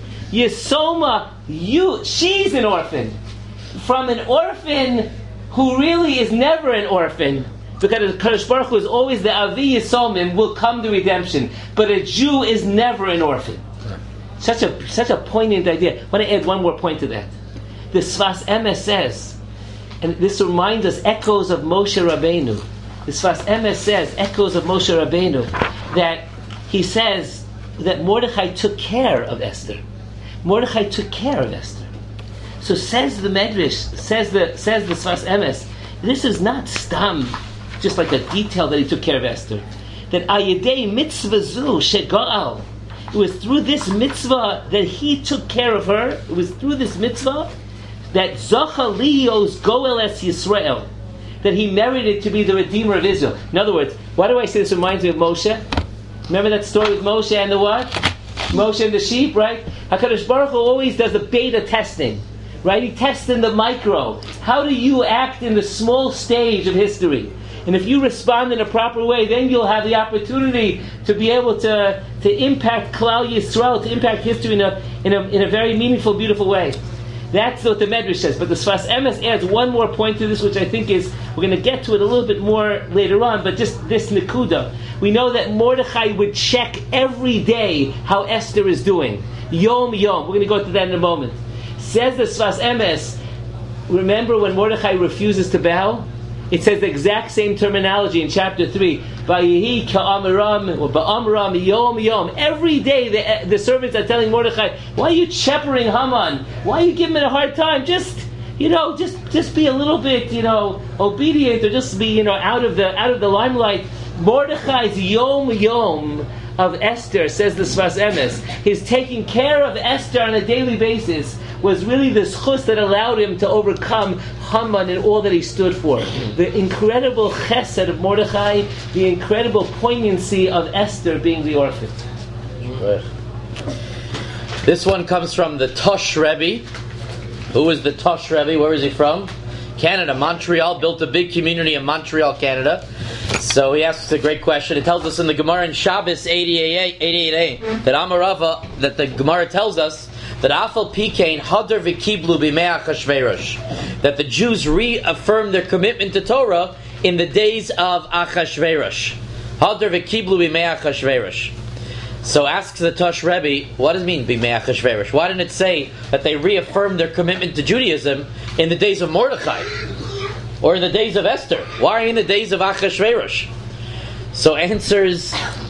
Yisoma, she's an orphan. From an orphan who really is never an orphan, because Kadosh Baruch Hu is always the Avi Yisomim, will come to redemption. But a Jew is never an orphan. Such a poignant idea. I want to add one more point to that. The Sfas Emes says, and this reminds us echoes of Moshe Rabbeinu. The Sfas Emes says echoes of Moshe Rabbeinu, that he says that Mordechai took care of Esther. Mordechai took care of Esther. So says the Medrash, says the Sfas Emes, this is not stam, just like a detail that he took care of Esther. That ayidei mitzvah zu shego'al, it was through this mitzvah that he took care of her. It was through this mitzvah that Zocha Lios Goel Es Yisrael, that he merited to be the Redeemer of Israel. In other words, why do I say this reminds me of Moshe? Remember that story with Moshe and the what? Moshe and the sheep, right? HaKadosh Baruch Hu always does a beta testing. Right? He tests in the micro. How do you act in the small stage of history? And if you respond in a proper way, then you'll have the opportunity to be able to impact Klal Yisrael, to impact history in a very meaningful, beautiful way. That's what the Medrash says. But the Sfas Emes adds one more point to this, which I think is, we're going to get to it a little bit more later on, but just this Nekuda. We know that Mordechai would check every day how Esther is doing. Yom Yom. We're going to go to that in a moment. Says the Sfas Emes, remember when Mordechai refuses to bow? It says the exact same terminology in chapter 3. Vayihi ka'amram, or ba'amram yom yom. Every day the servants are telling Mordechai, why are you shepherding Haman? Why are you giving him a hard time? Just be a little bit, obedient, or just be, out of the limelight. Mordechai's yom yom of Esther, says the Sfas Emes, his taking care of Esther on a daily basis was really the schus that allowed him to overcome Haman and all that he stood for. The incredible chesed of Mordechai, the incredible poignancy of Esther being the orphan.
Right. This one comes from the Tosh Rebbe. Who is the Tosh Rebbe? Where is he from? Canada, Montreal, built a big community in Montreal, Canada. So he asks a great question. It tells us in the Gemara in Shabbos 88a that Amarava, that the Gemara tells us that Afal Pikain Hadar V'Kiblu B'Mei Achashverosh, that the Jews reaffirmed their commitment to Torah in the days of Achashverosh. Hadar V'Kiblu B'Mei Achashverosh. So asks the Tosh Rebbe, what does it mean B'Mei Achashverosh? Why didn't it say that they reaffirmed their commitment to Judaism in the days of Mordechai? Or in the days of Esther? Why in the days of Achashverosh? So answers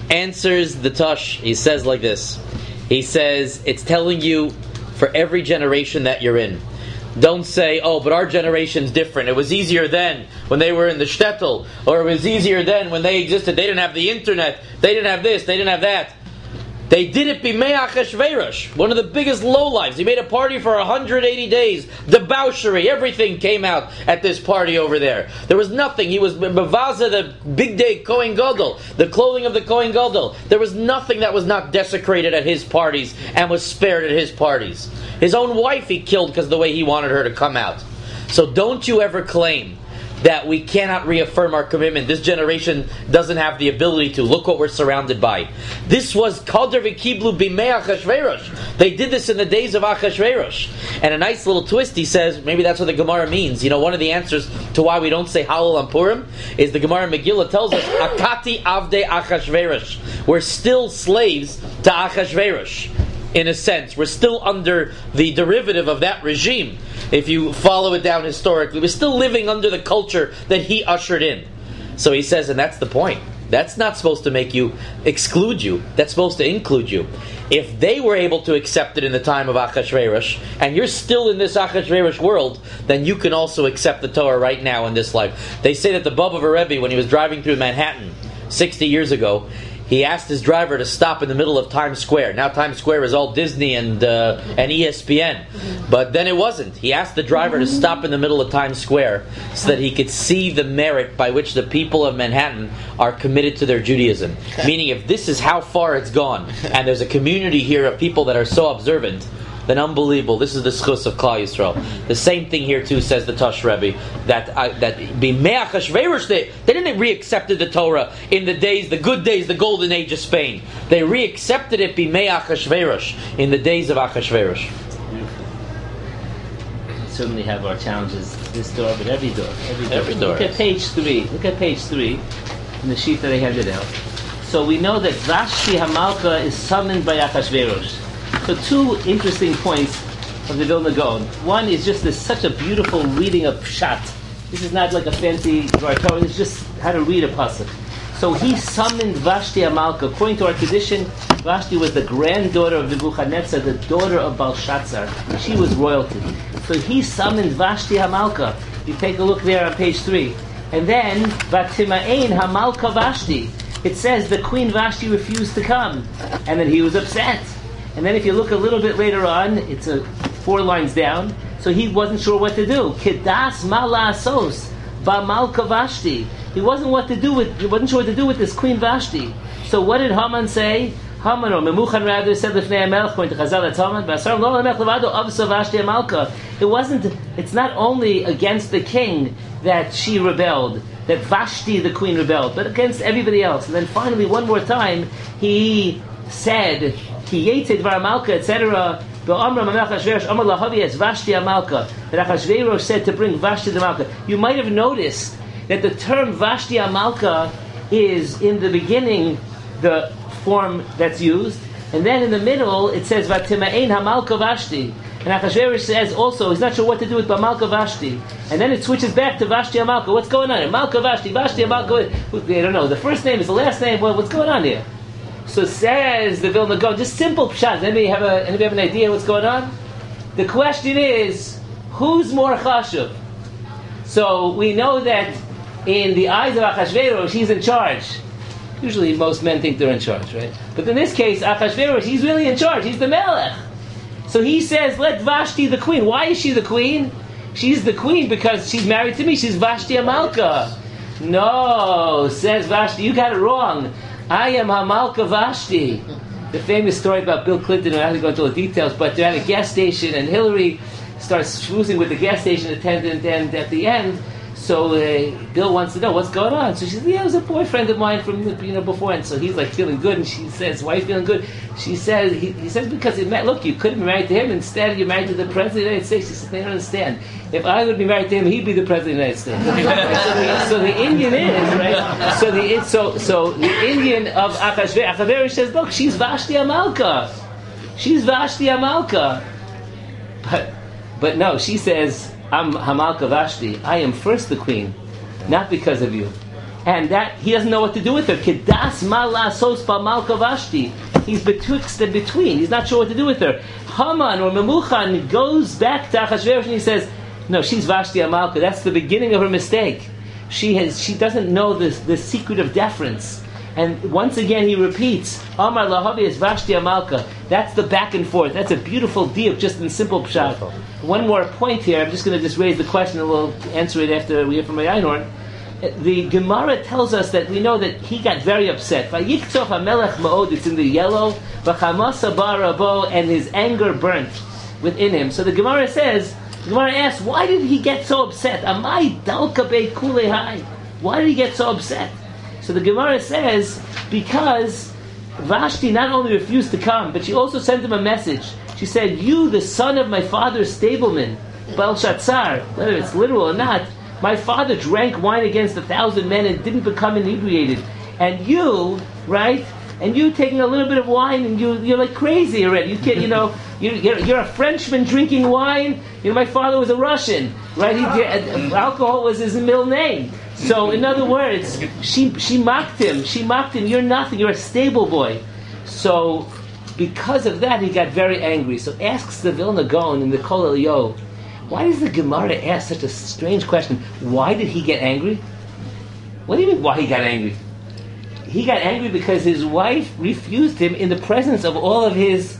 the Tosh. He says like this. He says, it's telling you for every generation that you're in. Don't say, oh, but our generation's different. It was easier then when they were in the shtetl. Or it was easier then when they existed. They didn't have the internet. They didn't have this. They didn't have that. They did it b'mei Achashverosh, one of the biggest lowlives. He made a party for 180 days. Debauchery, everything came out at this party over there. There was nothing. He was Bavaza, the big day Kohen Gadol, the clothing of the Kohen Gadol. There was nothing that was not desecrated at his parties and was spared at his parties. His own wife he killed because of the way he wanted her to come out. So don't you ever claim that we cannot reaffirm our commitment. This generation doesn't have the ability to. Look what we're surrounded by. This was Kadar V'Kiblu B'Mei Achashverosh. They did this in the days of Achashverosh. And a nice little twist, he says, maybe that's what the Gemara means. You know, one of the answers to why we don't say Halal on Purim is the Gemara Megillah tells us, Akati Avdei Achashverosh. We're still slaves to Achashverosh. In a sense, we're still under the derivative of that regime. If you follow it down historically, we're still living under the culture that he ushered in. So he says, and that's the point. That's not supposed to make you exclude you. That's supposed to include you. If they were able to accept it in the time of Achashverosh, and you're still in this Achashverosh world, then you can also accept the Torah right now in this life. They say that the Bobov Rebbe, when he was driving through Manhattan 60 years ago, he asked his driver to stop in the middle of Times Square. Now Times Square is all Disney and ESPN. But then it wasn't. He asked the driver to stop in the middle of Times Square so that he could see the merit by which the people of Manhattan are committed to their Judaism. Meaning, if this is how far it's gone, and there's a community here of people that are so observant, then unbelievable. This is the schus of Klal Yisrael. The same thing here too, says the Tosh Rebbe, that B'mei Achashverosh, they didn't re-accepted the Torah in the days, the good days, the golden age of Spain. They re-accepted it B'mei Achashverosh, in the days of Achashverosh.
We certainly have our challenges, this door, but every door.
Every door.
Look at page 3. Look at page 3 in the sheet that I handed out. So we know that Vashti Hamalka is summoned by Achashverosh. So two interesting points of the Vilna Gaon. One is just this such a beautiful reading of Pshat. This is not like a fancy Torah. It's just how to read a pasuk. So he summoned Vashti Hamalka. According to our tradition, Vashti was the granddaughter of Nebuchadnezzar, the daughter of Belshazzar. She was royalty. So he summoned Vashti Hamalka. You take a look there on page 3. And then, Vatima'ein Hamalka Vashti. It says the Queen Vashti refused to come. And then he was upset. And then if you look a little bit later on, it's 4 lines down, so he wasn't sure what to do. Kedas mala asos ba malka Vashti. He wasn't sure what to do with this Queen Vashti. So what did Haman say? Haman or Memuchan rather said lefnei HaMelech, according to Chazal, that's Haman. B'asar lo l'melech levado avsa Vashti Hamalka. It's not only against the king that she rebelled, that Vashti the queen rebelled, but against everybody else. And then finally, one more time, he said, Ki yetzid var Malka, etc. Be'amra Mamech Achashverosh Amar lahavi es Vashti Hamalka. That Achashverosh said to bring Vashti the Malka. You might have noticed that the term Vashti Hamalka is in the beginning the form that's used, and then in the middle it says Vatima'ein Hamalka Vashti. And Achashverosh says also he's not sure what to do with Malka Vashti, and then it switches back to Vashti Hamalka. What's going on here? Malka Vashti, Vashti Hamalka. They don't know. The first name is the last name. Well, what's going on here? So says the Vilna Gaon, just simple pshat. Anybody have an idea what's going on? The question is, who's more chashuv? So we know that in the eyes of Achashverosh, he's in charge. Usually most men think they're in charge, right? But in this case, Achashverosh, he's really in charge. He's the melech. So he says, let Vashti the queen. Why is she the queen? She's the queen because she's married to me. She's Vashti Hamalka. No, says Vashti, you got it wrong. I am Hamalka Vashti. The famous story about Bill Clinton, I don't have to go into all the details, but they're at a gas station and Hillary starts schmoozing with the gas station attendant, and at the end, so Bill wants to know what's going on. So she says, "Yeah, it was a boyfriend of mine from before." And so he's like feeling good, and she says, "Why are you feeling good?" She says, "He says because look, you couldn't be married to him. Instead, you're married to the president of the United States." She says, "They don't understand. If I would be married to him, he'd be the president of the United States." so the Indian is right. So the Indian of Achashverosh says, "Look, she's Vashti Amalka. She's Vashti Amalka." But no, she says, "I'm Hamalka Vashti. I am first the queen, not because of you." And that he doesn't know what to do with her. Kedas mala sospa Malka Vashti. He's betwixt and between. He's not sure what to do with her. Haman or Memuchan goes back to Achashverosh and he says, "No, she's Vashti Amalka. That's the beginning of her mistake. She doesn't know the secret of deference." And once again he repeats, Amar Lahavi is Vashti Amalka. That's the back and forth. That's a beautiful diuk, just in simple pshat. One more point here. I'm just going to raise the question and we'll answer it after we hear from Einhorn. The Gemara tells us that we know that he got very upset. Vayiktzov HaMelech Ma'od, it's in the yellow. V'chamasa bar rabo, and his anger burnt within him. So the Gemara asks, why did he get so upset? Amai dalka bei kulehai. Why did he get so upset? So the Gemara says, because Vashti not only refused to come, but she also sent him a message. She said, "You, the son of my father's stableman, Belshazzar," whether it's literal or not, "my father drank wine against 1,000 men and didn't become inebriated. And you, right? And you taking a little bit of wine and you're like crazy already. You can't, you're a Frenchman drinking wine. My father was a Russian, right? Alcohol was his middle name. So, in other words, she mocked him. She mocked him. You're nothing. You're a stable boy." So, because of that, he got very angry. So, asks the Vilna Gaon in the Kol Eliyahu, why does the Gemara ask such a strange question? Why did he get angry? What do you mean, why he got angry? He got angry because his wife refused him in the presence of all of his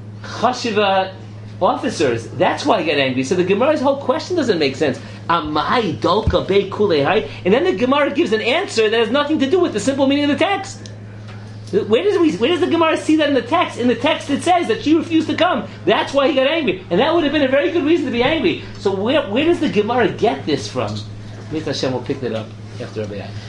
chashiva officers. That's why he got angry. So the Gemara's whole question doesn't make sense. Amai dolka bei kulehai, and then the Gemara gives an answer that has nothing to do with the simple meaning of the text. Where does the Gemara see that in the text? In the text it says that she refused to come. That's why he got angry, and that would have been a very good reason to be angry. So where does the Gemara get this from? Maybe Hashem will pick that up after Rabbi Yai.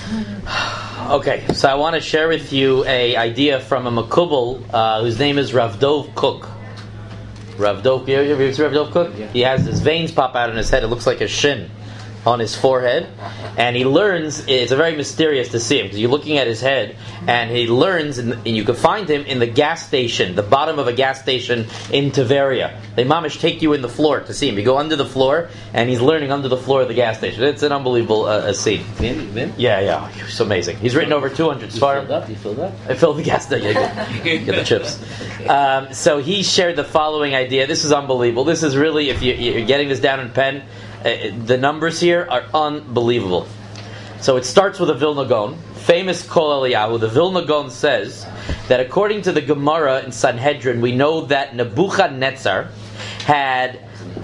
Okay, so I want to share with you an idea from a Makubal whose name is Rav Dov Cook. Rav Dov, you ever see Rav Dov Cook? Yeah. He has his veins pop out in his head. It looks like a shin on his forehead, and he learns. It's very mysterious to see him because you're looking at his head, and he learns, and you can find him in the gas station, the bottom of a gas station in Tiberia. They mamish take you in the floor to see him. You go under the floor, and he's learning under the floor of the gas station. It's an unbelievable scene.
Vin?
Yeah, it's amazing. He's written over 200 svarim.
You filled up?
I filled the gas tank. Get the chips. So he shared the following idea. This is unbelievable. This is really, if you're getting this down in pen, the numbers here are unbelievable. So it starts with a Vilna Gaon, famous Kol Eliyahu. The Vilna Gaon says that according to the Gemara in Sanhedrin, we know that Nebuchadnezzar had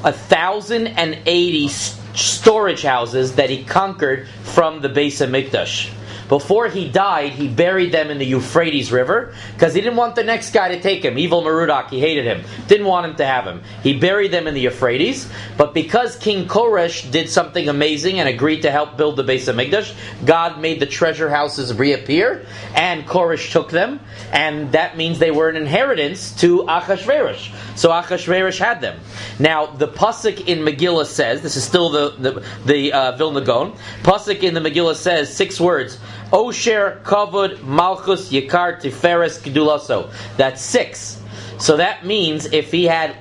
1,080 storage houses that he conquered from the Beis HaMikdash. Before he died, he buried them in the Euphrates River because he didn't want the next guy to take him. Evil Merodach, he hated him. Didn't want him to have him. He buried them in the Euphrates. But because King Koresh did something amazing and agreed to help build the Beis HaMikdash, God made the treasure houses reappear, and Koresh took them, and that means they were an inheritance to Achashverosh. So Achashverosh had them. Now, the Pasuk in Megillah says, this is still the Vilna Gaon, Pasuk in the Megillah says 6 words, Osher, Kavod, Malchus, Yikar, Tiferes, Gedulaso. That's 6. So that means if he had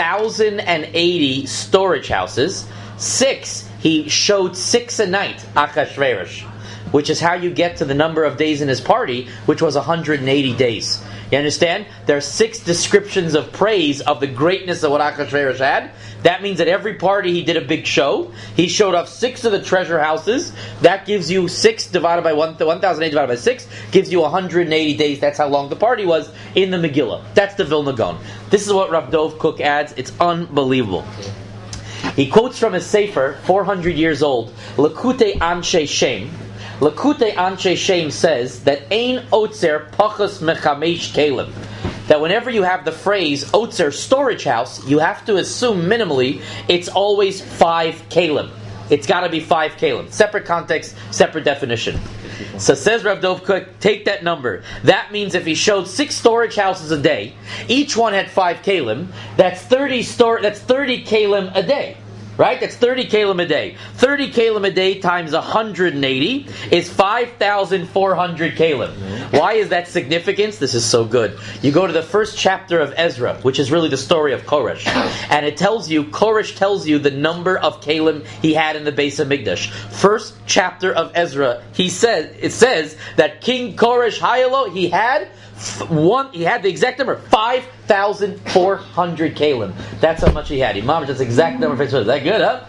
1,080 storage houses, 6, he showed 6 a night, Achashverosh, which is how you get to the number of days in his party, which was 180 days. You understand? There are 6 descriptions of praise of the greatness of what Achashverosh had. That means at every party he did a big show. He showed off 6 of the treasure houses. That gives you 6 divided by 1,080 divided by 6 gives you 180 days. That's how long the party was in the Megillah. That's the Vilna Gaon. This is what Rav Dov Cook adds. It's unbelievable. He quotes from his Sefer, 400 years old, Lekutei Anshe Shem. Lekutei Anshe Shem says that Ein Otzer Pachas Mechamesh Kelim. that whenever you have the phrase Otzer storage house, you have to assume minimally it's always 5 kalim. It's got to be 5 kalim. Separate context, separate definition. So says Rav Dov Cook, take that number. That means if he showed 6 storage houses a day, each one had 5 kalim, that's 30 kalim a day. Right? That's 30 kalim a day. 30 kalim a day times 180 is 5,400 kalim. Why is that significant? This is so good. You go to the first chapter of Ezra, which is really the story of Koresh. And it tells you, Koresh tells you the number of kalim he had in the Beis HaMikdash. First chapter of Ezra, it says that King Koresh Hayalo, he had the exact number, 5,400 kalim. That's how much he had. Imam, that's the exact number. Is that good, huh?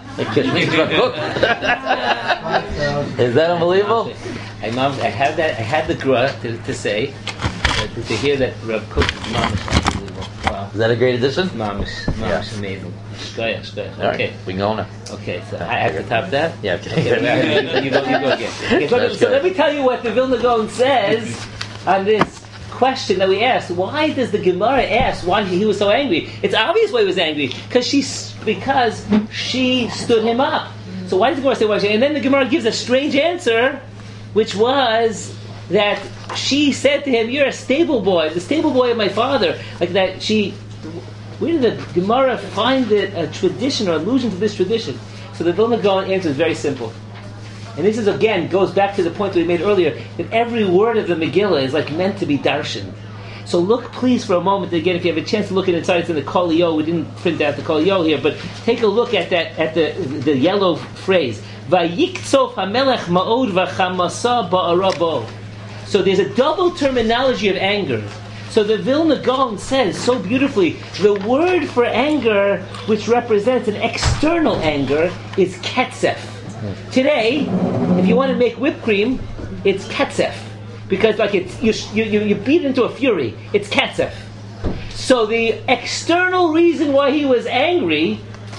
Is that unbelievable?
I had the grua to say, to hear that Rav Kook is unbelievable. Wow.
Is that a great addition?
Mamish, amazing. Okay.
Right, we can go now.
Okay, so I have to top that?
Yeah.
Okay, you go again. Okay, so let me tell you what the Vilna Gaon says on this question that we asked. Why does the Gemara ask why he was so angry? It's obvious why he was angry, because she stood him up. So why does the Gemara say why? And then the Gemara gives a strange answer, which was that she said to him, "You're a stable boy, the stable boy of my father." Like that. Where did the Gemara find a tradition or allusion to this tradition? So the Vilna Gaon answer is very simple. And this is, again, goes back to the point that we made earlier, that every word of the Megillah is like meant to be darshan. So look, please, for a moment, again, if you have a chance to look inside, it's in the Kol Yo. We didn't print out the Kol Yo here, but take a look at that, at the yellow phrase. Vayiktzov hamelech ma'od v'chamasa ba'arabo. So there's a double terminology of anger. So the Vilna Gaon says so beautifully, the word for anger, which represents an external anger, is ketzef. Today, if you want to make whipped cream, it's ketzef, because like you beat it into a fury. It's ketzef. So the external reason why he was angry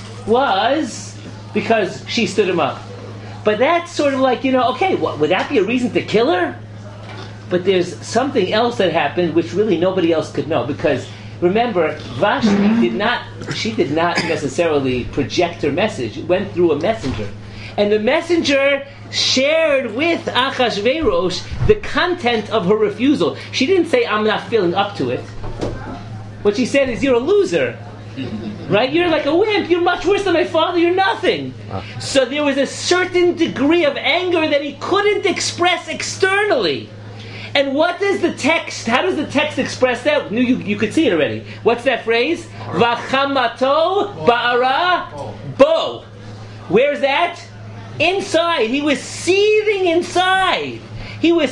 was because she stood him up. But that's sort of like, okay, would that be a reason to kill her? But there's something else that happened which really nobody else could know, because remember, Vashti did not necessarily project her message. It went through a messenger. And the messenger shared with Achashverosh the content of her refusal. She didn't say, "I'm not feeling up to it." What she said is, "You're a loser. Right? You're like a wimp. You're much worse than my father. You're nothing." So there was a certain degree of anger that he couldn't express externally. And what does the text, how does the text express that? You could see it already. What's that phrase? V'chamato ba'ara bo. Where's that? Inside. He was seething inside. And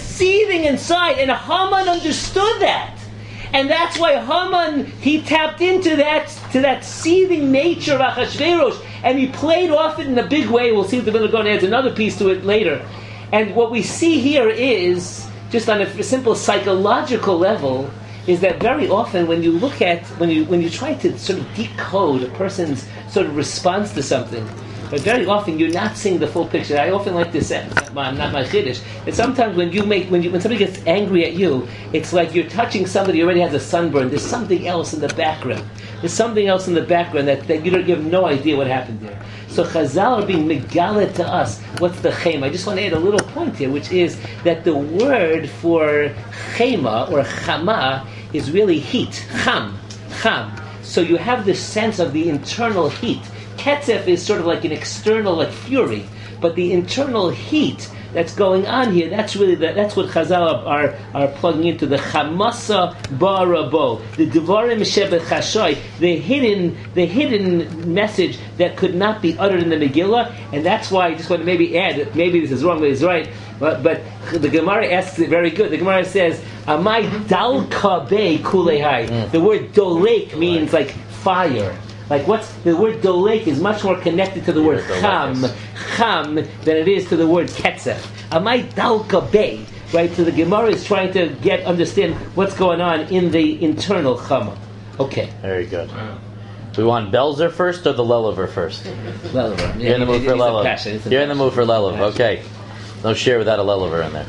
Haman understood that. And that's why Haman, he tapped into that seething nature of Achashverosh, and he played off it in a big way. We'll see if the Vilna Gaon adds another piece to it later. And what we see here is, just on a simple psychological level, is that very often when you try to sort of decode a person's sort of response to something, but very often you're not seeing the full picture. I often like this sentence, not my chiddush, that sometimes when somebody gets angry at you, it's like you're touching somebody who already has a sunburn. There's something else in the background. That you have no idea what happened there. So Chazal are being megalit to us. What's the chema? I just want to add a little point here, which is that the word for chema or chama is really heat. Cham. So you have this sense of the internal heat. Ketzef is sort of like an external, like fury, but the internal heat that's going on here, that's what Chazal are plugging into, the chamasa barabo, the devarim shebet chashoy, the hidden message that could not be uttered in the Megillah. And that's why I just want to maybe add, maybe this is wrong, but it's right, but the Gemara asks it very good. The Gemara says, "Amai dalka be kulehai." The word dolek means like fire. Like the word dolek is much more connected to the word cham than it is to the word ketzef. Amai dalka be, right? So the Gemara is trying to understand what's going on in the internal chama. Okay.
Very good. Do we want Belzer first or the Lelever first?
Lelever.
You're in the mood for Lelev. You're in the mood for Lelev. Okay. No share without a Lelever in there.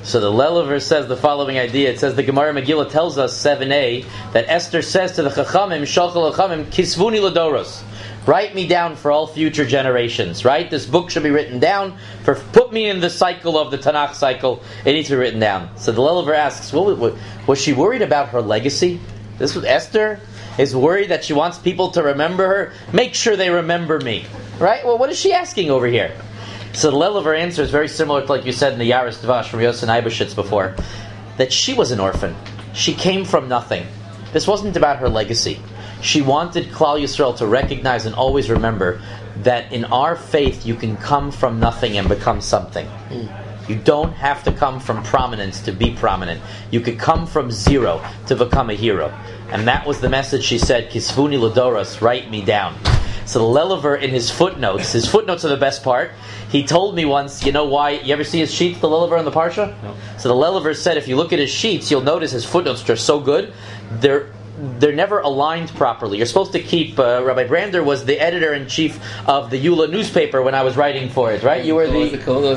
So the Lelever says the following idea. It says the Gemara Megillah tells us 7a that Esther says to the Chachamim, Shachal Chachamim, Kisvuni Ladoros. Write me down for all future generations. Right? This book should be written down. Put me in the cycle of the Tanakh cycle. It needs to be written down. So the Lelever asks, was she worried about her legacy? This was Esther is worried that she wants people to remember her. Make sure they remember me. Right? Well, what is she asking over here? So the Lelever answer is very similar to like you said in the Yaris Dvash from Yosef Eibeshitz before, that she was an orphan. She came from nothing. This wasn't about her legacy. She wanted Klal Yisrael to recognize and always remember that in our faith you can come from nothing and become something. You don't have to come from prominence to be prominent. You could come from zero to become a hero. And that was the message she said, Kisvuni Ladoros, write me down. So the Lelever in his footnotes are the best part. He told me once, you know why? You ever see his sheets, the Lelever on the Parsha? No. So the Lelever said, if you look at his sheets, you'll notice his footnotes are so good. They're never aligned properly. You're supposed to keep. Rabbi Brander was the editor-in-chief of the Eula newspaper when I was writing for it, right? You were the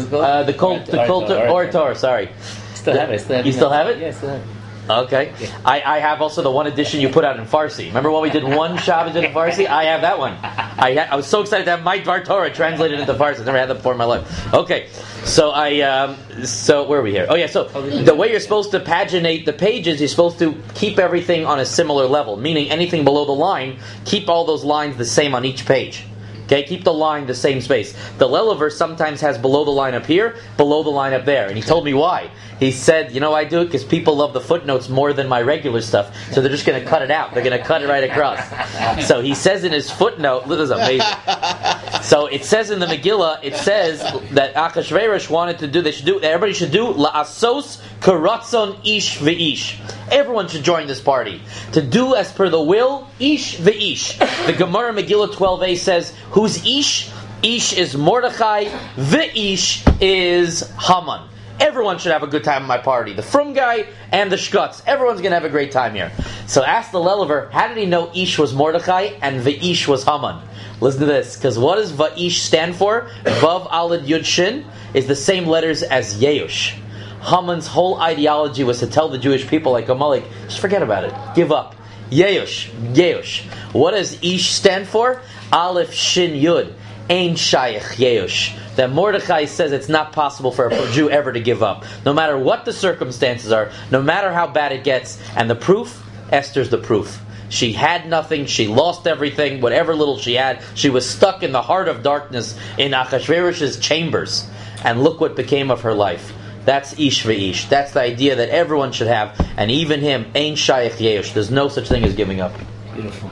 Orator. Sorry.
Still have it.
You still have it?
Yes, still have it.
Okay. Yeah. I have also the one edition you put out in Farsi. Remember when we did one Shabbos in Farsi? I have that one. I was so excited to have my Dvar Torah translated into Farsi. I've never had that before in my life. Okay. So so where are we here? Oh yeah, so the way you're supposed to paginate the pages, you're supposed to keep everything on a similar level. Meaning anything below the line, keep all those lines the same on each page. Okay, keep the line the same space. The Lelever sometimes has below the line up here, below the line up there. And he told me why. He said, you know I do it because people love the footnotes more than my regular stuff, so they're just going to cut it out. They're going to cut it right across. So he says in his footnote, this is amazing. So it says in the Megillah, it says that Achashverosh wanted to do, everybody should do la'asos karatzon ish ve'ish. Everyone should join this party. To do as per the will, ish ve'ish. The Gemara Megillah 12a says, who's ish? Ish is Mordechai, ve'ish is Haman. Everyone should have a good time at my party. The Frum guy and the Shkutz. Everyone's going to have a great time here. So ask the Lelever, how did he know Ish was Mordechai and Ve'ish was Haman? Listen to this, because what does Va'ish stand for? Vav Alad Yud Shin is the same letters as Yeush. Haman's whole ideology was to tell the Jewish people like Amalek, just forget about it. Give up. Yeush. What does Ish stand for? Aleph Shin Yud. Ein Shayach Yeush. That Mordechai says it's not possible for a Jew ever to give up. No matter what the circumstances are, no matter how bad it gets. And the proof? Esther's the proof. She had nothing, she lost everything, whatever little she had. She was stuck in the heart of darkness in Achashverosh's chambers. And look what became of her life. That's Ish Ve'ish. That's the idea that everyone should have. And even him, Ein Shayach Yeush. There's no such thing as giving up.
Beautiful.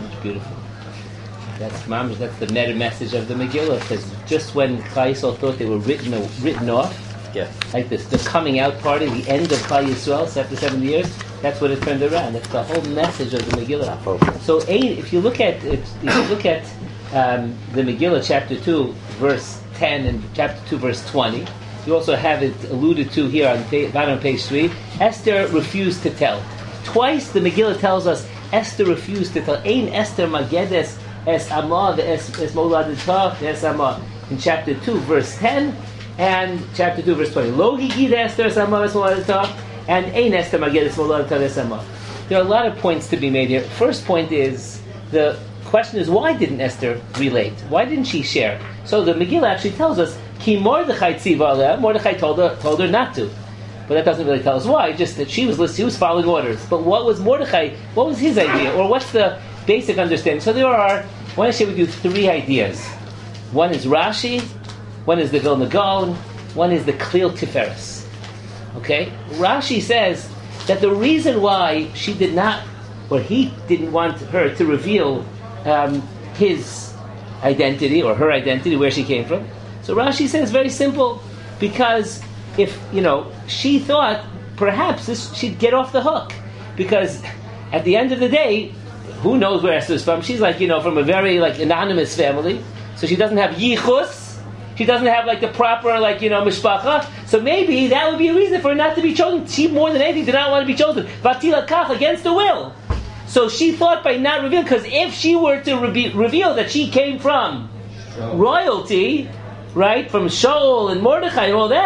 That's the meta message of the Megillah. Because just when Klal Yisrael thought they were written off, like this, the coming out party, the end of Klal Yisrael after 70 years, that's what it turned around. That's the whole message of the Megillah. So, if you look at the Megillah, chapter 2, verse 10, and chapter 2, verse 20, you also have it alluded to here on page 3. Esther refused to tell. Twice the Megillah tells us Esther refused to tell. Ein Esther Magedes Es Amah Es Moladitah Es Amah in chapter 2 verse 10 and chapter 2 verse 20. Lo Higid Esther Es Amah Es Moladitah and Ein Esther Magedes Moladitah Es Amah. There are a lot of points to be made here. First point is, the question is, why didn't Esther relate? Why didn't she share? So the Megillah actually tells us Ki Mordechai Tziva Aleh. Mordechai told her not to. But that doesn't really tell us why, just that she was following orders. But what was Mordechai, what was his idea? Or what's the basic understanding? So I want to share with you 3 ideas. One is Rashi, one is the Vilna Gaon, one is the Klil Tiferes. Okay? Rashi says that the reason why she did not, or he didn't want her to reveal his identity, or her identity, where she came from. So Rashi says very simple, because if, she thought perhaps she'd get off the hook. Because at the end of the day, who knows where Esther's from? She's from a very anonymous family. So she doesn't have yichus. She doesn't have the proper mishpacha. So maybe that would be a reason for her not to be chosen. She more than anything did not want to be chosen. Vatila kach, against the will. So she thought by not revealing, because if she were to reveal that she came from royalty, right, from Shaul and Mordechai and all that,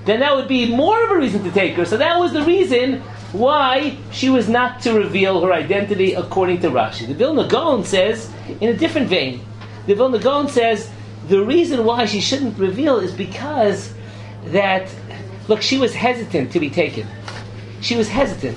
then that would be more of a reason to take her. So that was the reason why she was not to reveal her identity according to Rashi. The Vilna Gaon says, in a different vein, the Vilna Gaon says, the reason why she shouldn't reveal is because that, look, she was hesitant to be taken. She was hesitant.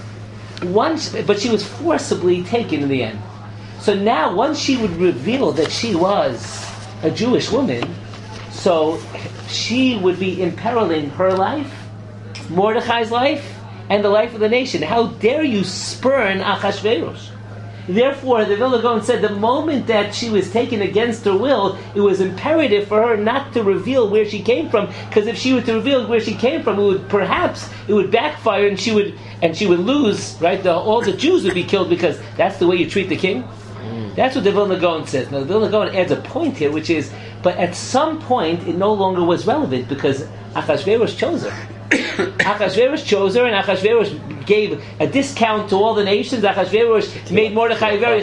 But she was forcibly taken in the end. So now, once she would reveal that she was a Jewish woman, so she would be imperiling her life, Mordechai's life, and the life of the nation. How dare you spurn Achashverosh? Therefore, the Vilna Gaon said the moment that she was taken against her will, it was imperative for her not to reveal where she came from, because if she were to reveal where she came from, it would backfire, and she would lose. Right, all the Jews would be killed, because that's the way you treat the king. That's what the Vilna Gaon says. Now, the Vilna Gaon adds a point here, which is, but at some point it no longer was relevant because Achashverosh chose her. Achashverosh chose her, and Achashverosh gave a discount to all the nations. Achashverosh made Mordechai very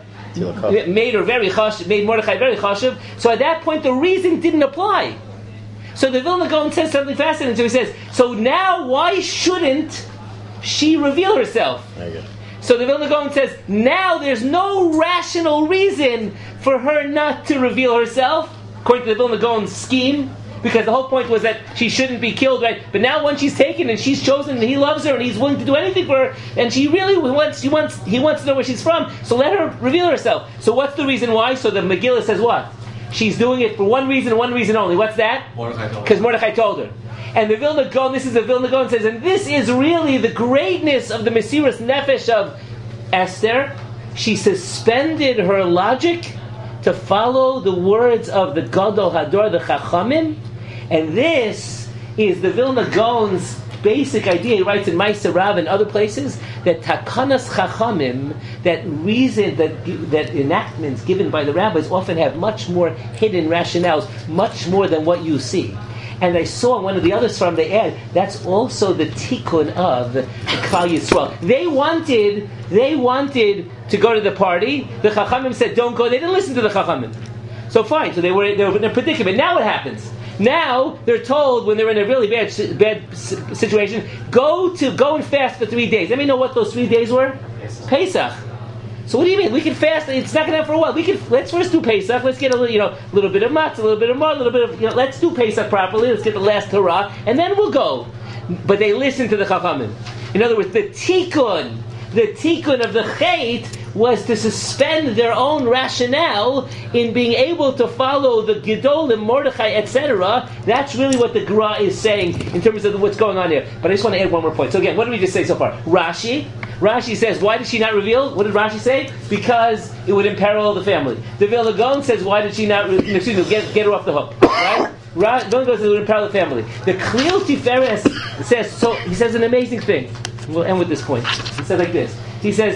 made Mordechai very chashuv. So at that point, the reason didn't apply. So the Vilna Gaon says something fascinating. So he says, so now why shouldn't she reveal herself? So the Vilna Gaon says, now there's no rational reason for her not to reveal herself, according to the Vilna Gaon's scheme, because the whole point was that she shouldn't be killed, right? But now once she's taken and she's chosen and he loves her and he's willing to do anything for her, and she really wants he wants to know where she's from, so let her reveal herself. So what's the reason why? So the Megillah says what? She's doing it for one reason and one reason only. What's that? Because Mordechai told her. And the Vilna Gaon, this is the Vilna Gaon says, and this is really the greatness of the Mesiras Nefesh of Esther. She suspended her logic to follow the words of the Gadol Hador, the Chachamim, and this is the Vilna Gaon's basic idea. He writes in Ma'aser Rav and other places that Takanas Chachamim, that reason, that enactments given by the rabbis often have much more hidden rationales, much more than what you see. And I saw in one of the others from they add, that's also the tikkun of the Klal Yisrael. They wanted to go to the party. The Chachamim said, don't go. They didn't listen to the Chachamim. So fine. So they were in a predicament. Now what happens? Now they're told when they're in a really bad situation, go and fast for 3 days. Let me know what those 3 days were. Pesach. So what do you mean? We can fast. It's not going to have for a while. Let's first do Pesach. Let's get a little bit of matzah, a little bit of mar, a little bit of let's do Pesach properly. Let's get the last Torah, and then we'll go. But they listened to the Chachamim. In other words, the tikkun of the Chait was to suspend their own rationale in being able to follow the Gedolim, Mordechai, etc. That's really what the Gra is saying in terms of what's going on here. But I just want to add one more point. So again, what did we just say so far? Rashi says, why did she not reveal? What did Rashi say? Because it would imperil the family. The Vilna Gaon says, why did she not get her off the hook? Right? Vilna Gaon says it would imperil the family. The Klil Tiferes says, so he says an amazing thing. We'll end with this point. He says like this. He says,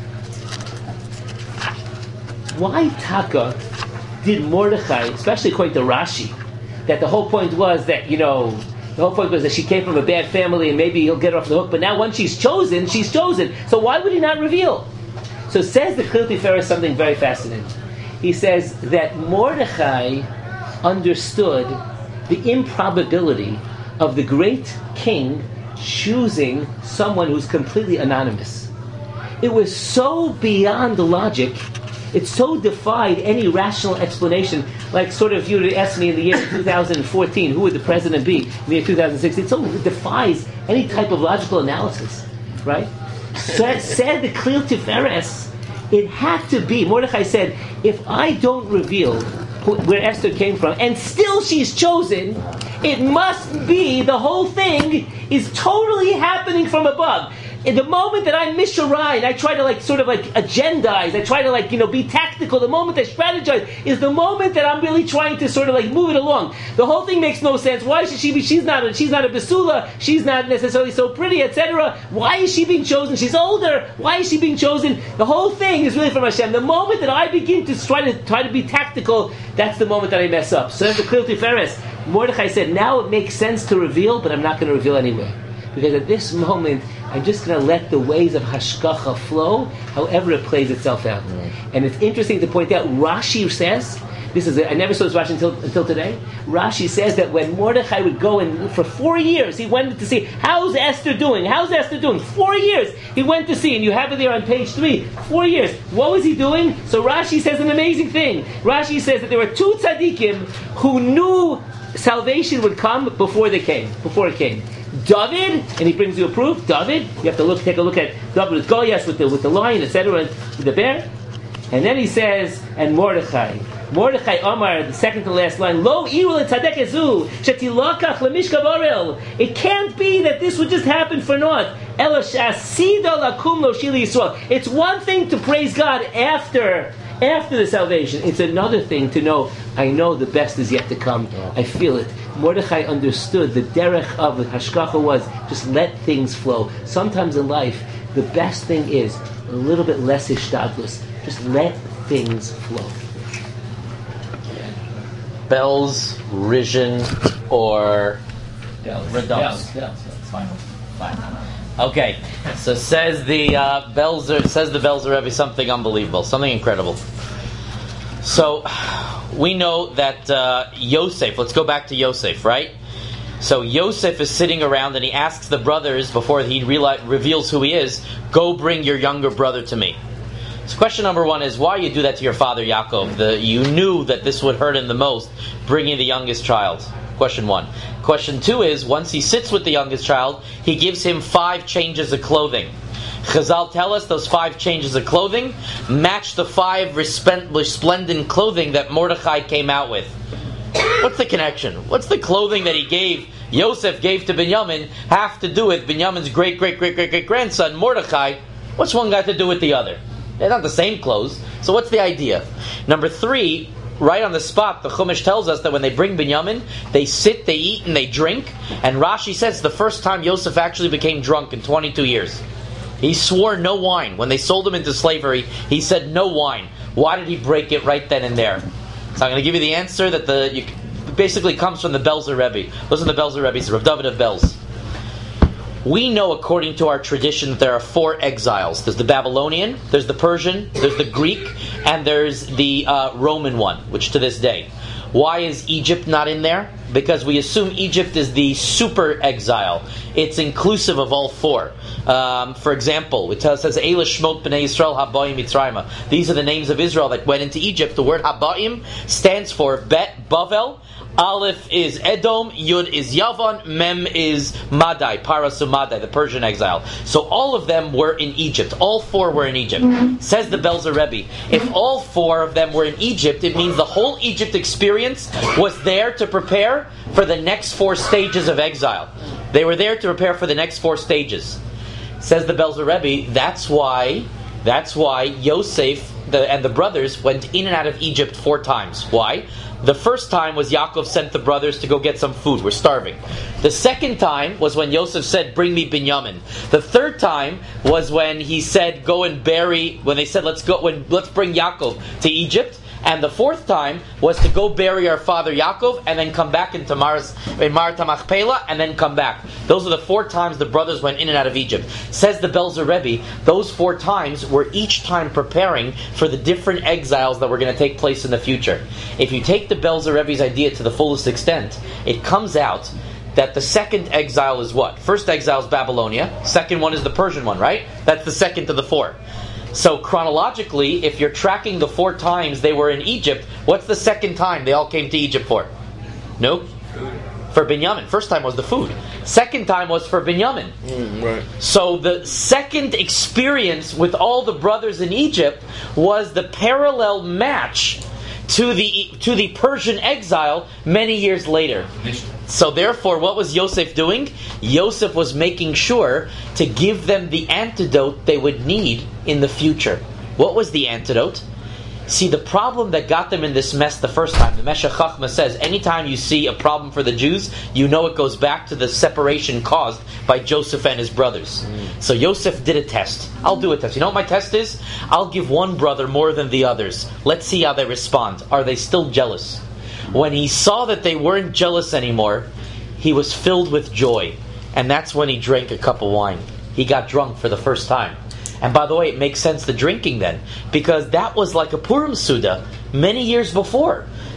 why Taka did Mordechai, especially according to Rashi, that the whole point was that, she came from a bad family and maybe he'll get her off the hook, but now once she's chosen. So why would he not reveal? So says the Klil Tiferes something very fascinating. He says that Mordechai understood the improbability of the great king choosing someone who's completely anonymous. It was so beyond logic. It so defied any rational explanation. Like sort of, you would ask me in the year 2014, who would the president be in the year 2016? It defies any type of logical analysis, right? So said the Klil Tiferes, it had to be. Mordechai said, if I don't reveal where Esther came from, and still she's chosen, it must be the whole thing is totally happening from above. In the moment that I misharai and I try to agendize, I try to be tactical, the moment I strategize is the moment that I'm really trying to move it along. The whole thing makes no sense. Why should she be? She's not a Besula. She's not necessarily so pretty, etc. Why is she being chosen? She's older. Why is she being chosen? The whole thing is really from Hashem. The moment that I begin to try to be tactical, that's the moment that I mess up. So that's the Klil Tiferes. Mordechai said, now it makes sense to reveal, but I'm not going to reveal anyway. Because at this moment, I'm just going to let the ways of Hashgacha flow, however it plays itself out. And it's interesting to point out, Rashi says I never saw this Rashi until today. Rashi says that when Mordechai would go and for 4 years, he went to see, how's Esther doing? 4 years he went to see, and you have it there on page 3. 4 years. What was he doing? So Rashi says an amazing thing. Rashi says that there were 2 tzaddikim who knew salvation would come before it came. David, and he brings you a proof. David, you have to take a look at David with Goliath, with the lion, etc., and with the bear. And then he says, and Mordechai Omar, the second to last line, Lo irul tzadek ezu shetilakach lemishka borel. It can't be that this would just happen for naught. Ela shasida lakum lo shili Yisrael. It's one thing to praise God after the salvation. It's another thing to know, I know the best is yet to come. I feel it. Mordechai understood the derech of the hashkacha was just let things flow. Sometimes in life, the best thing is a little bit less ishtadlus. Just let things flow.
Bells, Rishon, or
Bells.
Fine. Okay, so says the Belzer Rebbe something unbelievable, something incredible. So we know that Yosef. Let's go back to Yosef, right? So Yosef is sitting around and he asks the brothers before he reveals who he is, "Go bring your younger brother to me." So question number 1 is, why you do that to your father Yaakov? You knew that this would hurt him the most, bringing the youngest child. Question 1. Question 2 is, once he sits with the youngest child, he gives him 5 changes of clothing. Chazal tell us those 5 changes of clothing match the 5 resplendent clothing that Mordechai came out with. What's the connection? What's the clothing that Yosef gave to Binyamin, have to do with Binyamin's great-great-great-great-great-grandson, Mordechai? What's one got to do with the other? They're not the same clothes. So what's the idea? Number 3, right on the spot, the Chumash tells us that when they bring Binyamin, they sit, they eat, and they drink. And Rashi says the first time Yosef actually became drunk in 22 years. He swore no wine. When they sold him into slavery, he said no wine. Why did he break it right then and there? So I'm going to give you the answer that it basically comes from the Belzer Rebbe. Those are the Belzer Rebbe's, Rav David of Belz. We know, according to our tradition, that there are 4 exiles. There's the Babylonian, there's the Persian, there's the Greek, and there's the Roman one, which to this day. Why is Egypt not in there? Because we assume Egypt is the super exile. It's inclusive of all 4. For example, it says, Eila Shmot B'nai Yisrael Habayim Mitzrayim. These are the names of Israel that went into Egypt. The word Habayim stands for Bet Bavel. Aleph is Edom, Yud is Yavan, Mem is Madai, Parasu Madai, the Persian exile. So all of them were in Egypt. All 4 were in Egypt. Says the Belzer Rebbe, if all 4 of them were in Egypt, it means the whole Egypt experience was there to prepare for the next 4 stages of exile. They were there to prepare for the next 4 stages. Says the Belzer Rebbe, that's why Yosef and the brothers went in and out of Egypt 4 times. Why? The first time was Yaakov sent the brothers to go get some food. We're starving. The second time was when Yosef said, "Bring me Binyamin." The third time was when he said, "Go and bury." When they said, "Let's bring Yaakov to Egypt." And the fourth time was to go bury our father Yaakov and then come back in Marat HaMachpelah and then come back. Those are the 4 times the brothers went in and out of Egypt. Says the Belzer Rebbe, those 4 times were each time preparing for the different exiles that were going to take place in the future. If you take the Belzer Rebbe's idea to the fullest extent, it comes out that the second exile is what? First exile is Babylonia. Second one is the Persian one, right? That's the second of the 4. So chronologically, if you're tracking the 4 times they were in Egypt, what's the second time they all came to Egypt for? Nope. For Binyamin. First time was the food. Second time was for Binyamin.
Right.
So the second experience with all the brothers in Egypt was the parallel match to the Persian exile many years later. So therefore, what was Yosef doing? Yosef was making sure to give them the antidote they would need in the future. What was the antidote? See, the problem that got them in this mess the first time, the Meshech Chachma says, anytime you see a problem for the Jews, you know it goes back to the separation caused by Joseph and his brothers. So Yosef did a test. I'll do a test. You know what my test is? I'll give one brother more than the others. Let's see how they respond. Are they still jealous? When he saw that they weren't jealous anymore, he was filled with joy. And that's when he drank a cup of wine. He got drunk for the first time. And by the way, it makes sense the drinking then, because that was like a Purim Suda many years before.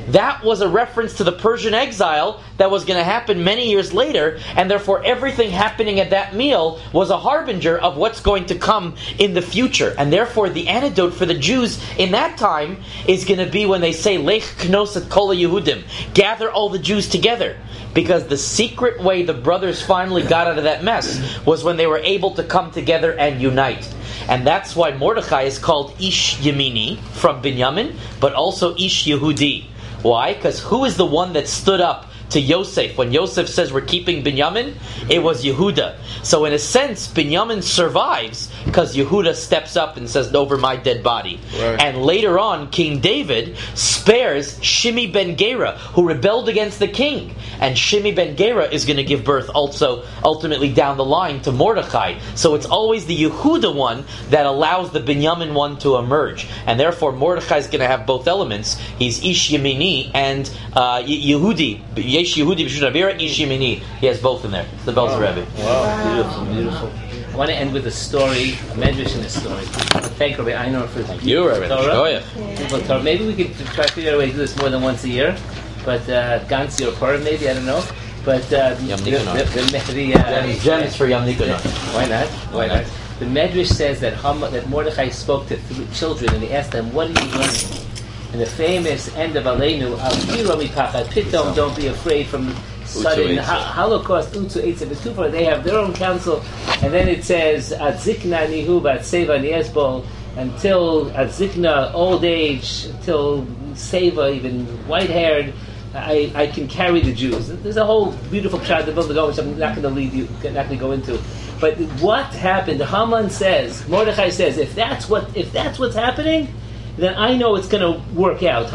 that was a reference to the Persian exile that was going to happen many years later, and therefore everything happening at that meal was a harbinger of what's going to come in the future. And therefore the antidote for the Jews in that time is going to be when they say, Lech knos et kol Yehudim, gather all the Jews together. Because the secret way the brothers finally got out of that mess was when they were able to come together and unite. And that's why Mordechai is called Ish Yemini from Binyamin, but also Ish Yehudi. Why? Because who is the one that stood up to Yosef? When Yosef says we're keeping Binyamin, it was Yehuda. So in a sense, Binyamin survives because Yehuda steps up and says, over my dead body.
Right.
And later on, King David spares Shimi ben Gera, who rebelled against the king. And Shimi ben Gera is going to give birth also, ultimately down the line, to Mordechai. So it's always the Yehuda one that allows the Binyamin one to emerge. And therefore, Mordechai is going to have both elements. He's Ish Yemini and Yehudi. Yesh Yehudi b'shut Avira, Ish Yemini. He has both in there. It's the Belzer Rebbe.
Wow. Beautiful, beautiful. I want to end with a story, a medrash in a story. Thank Rabbi Einar for
Thank you, Rabbi.
Torah. Maybe we could try to figure out a way to do this more than once a year. But Gansi or Purim, maybe, I don't know. But
Yom Nikanor. Gems for Yom Nikanor.
Why not? Why not? The medrash says that Mordechai spoke to 3 children and he asked them, what are you learning? And the famous end of Aleinu, Pitom, don't be afraid from sudden Holocaust, they have their own council. And then it says, Atzikna nihu batseva niesbol, until Atzikna, old age, until Seva, even white-haired, I can carry the Jews. There's a whole beautiful pshat to build the go, which I'm not going to go into. But what happened? Haman says, Mordechai says, if that's what's happening, then I know it's going to work out.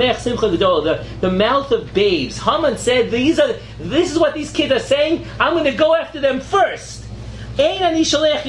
The mouth of babes. Haman said, this is what these kids are saying. I'm going to go after them first. I'm going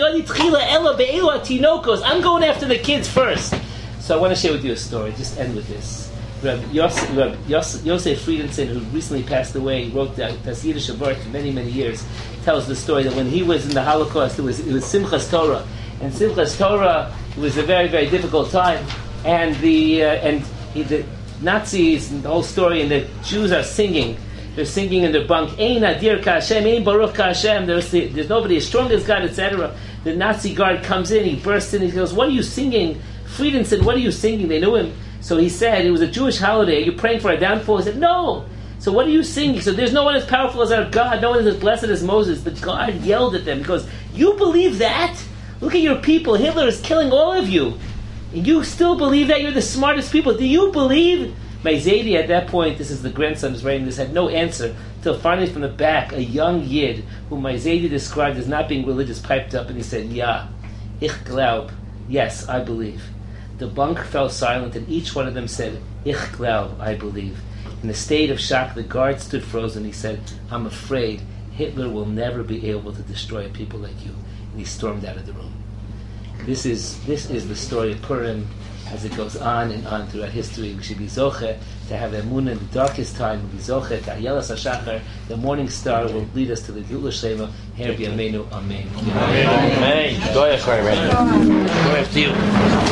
after the kids first. So I want to share with you a story. Just end with this. Yosef Friedenson, who recently passed away, wrote Das Yiddish Wort for many, many years, tells the story that when he was in the Holocaust, it was Simchas Torah. And Simchas Torah was a very, very difficult time. And the Nazis and the whole story, and the Jews are singing. They're singing in their bunk, Ein Adir Ka Hashem, Ein Baruch Ka Hashem. There's nobody as strong as God, etc. The Nazi guard comes in, he bursts in, he goes, what are you singing? Friedenson, what are you singing? They knew him. So he said, it was a Jewish holiday, are you praying for our downfall? He said, no. So what are you singing? So there's no one as powerful as our God, no one as blessed as Moses. The guard yelled at them, he goes, you believe that? Look at your people, Hitler is killing all of you. And you still believe that? You're the smartest people. Do you believe? Maizedi at that point, this is the grandson who's writing this, had no answer, till finally from the back, a young Yid, whom Maizedi described as not being religious, piped up and he said, Ja, ich glaub, yes, I believe. The bunk fell silent and each one of them said, Ich glaub, I believe. In a state of shock, the guard stood frozen. He said, I'm afraid Hitler will never be able to destroy people like you. And he stormed out of the room. This is the story of Purim as it goes on and on throughout history. We should be zoche to have emunah in the darkest time. We'll be zoche to Ayelas HaShachar. The morning star will lead us to the Geula Shlema. Her b'yameinu. Amen.
Amen. Go ahead,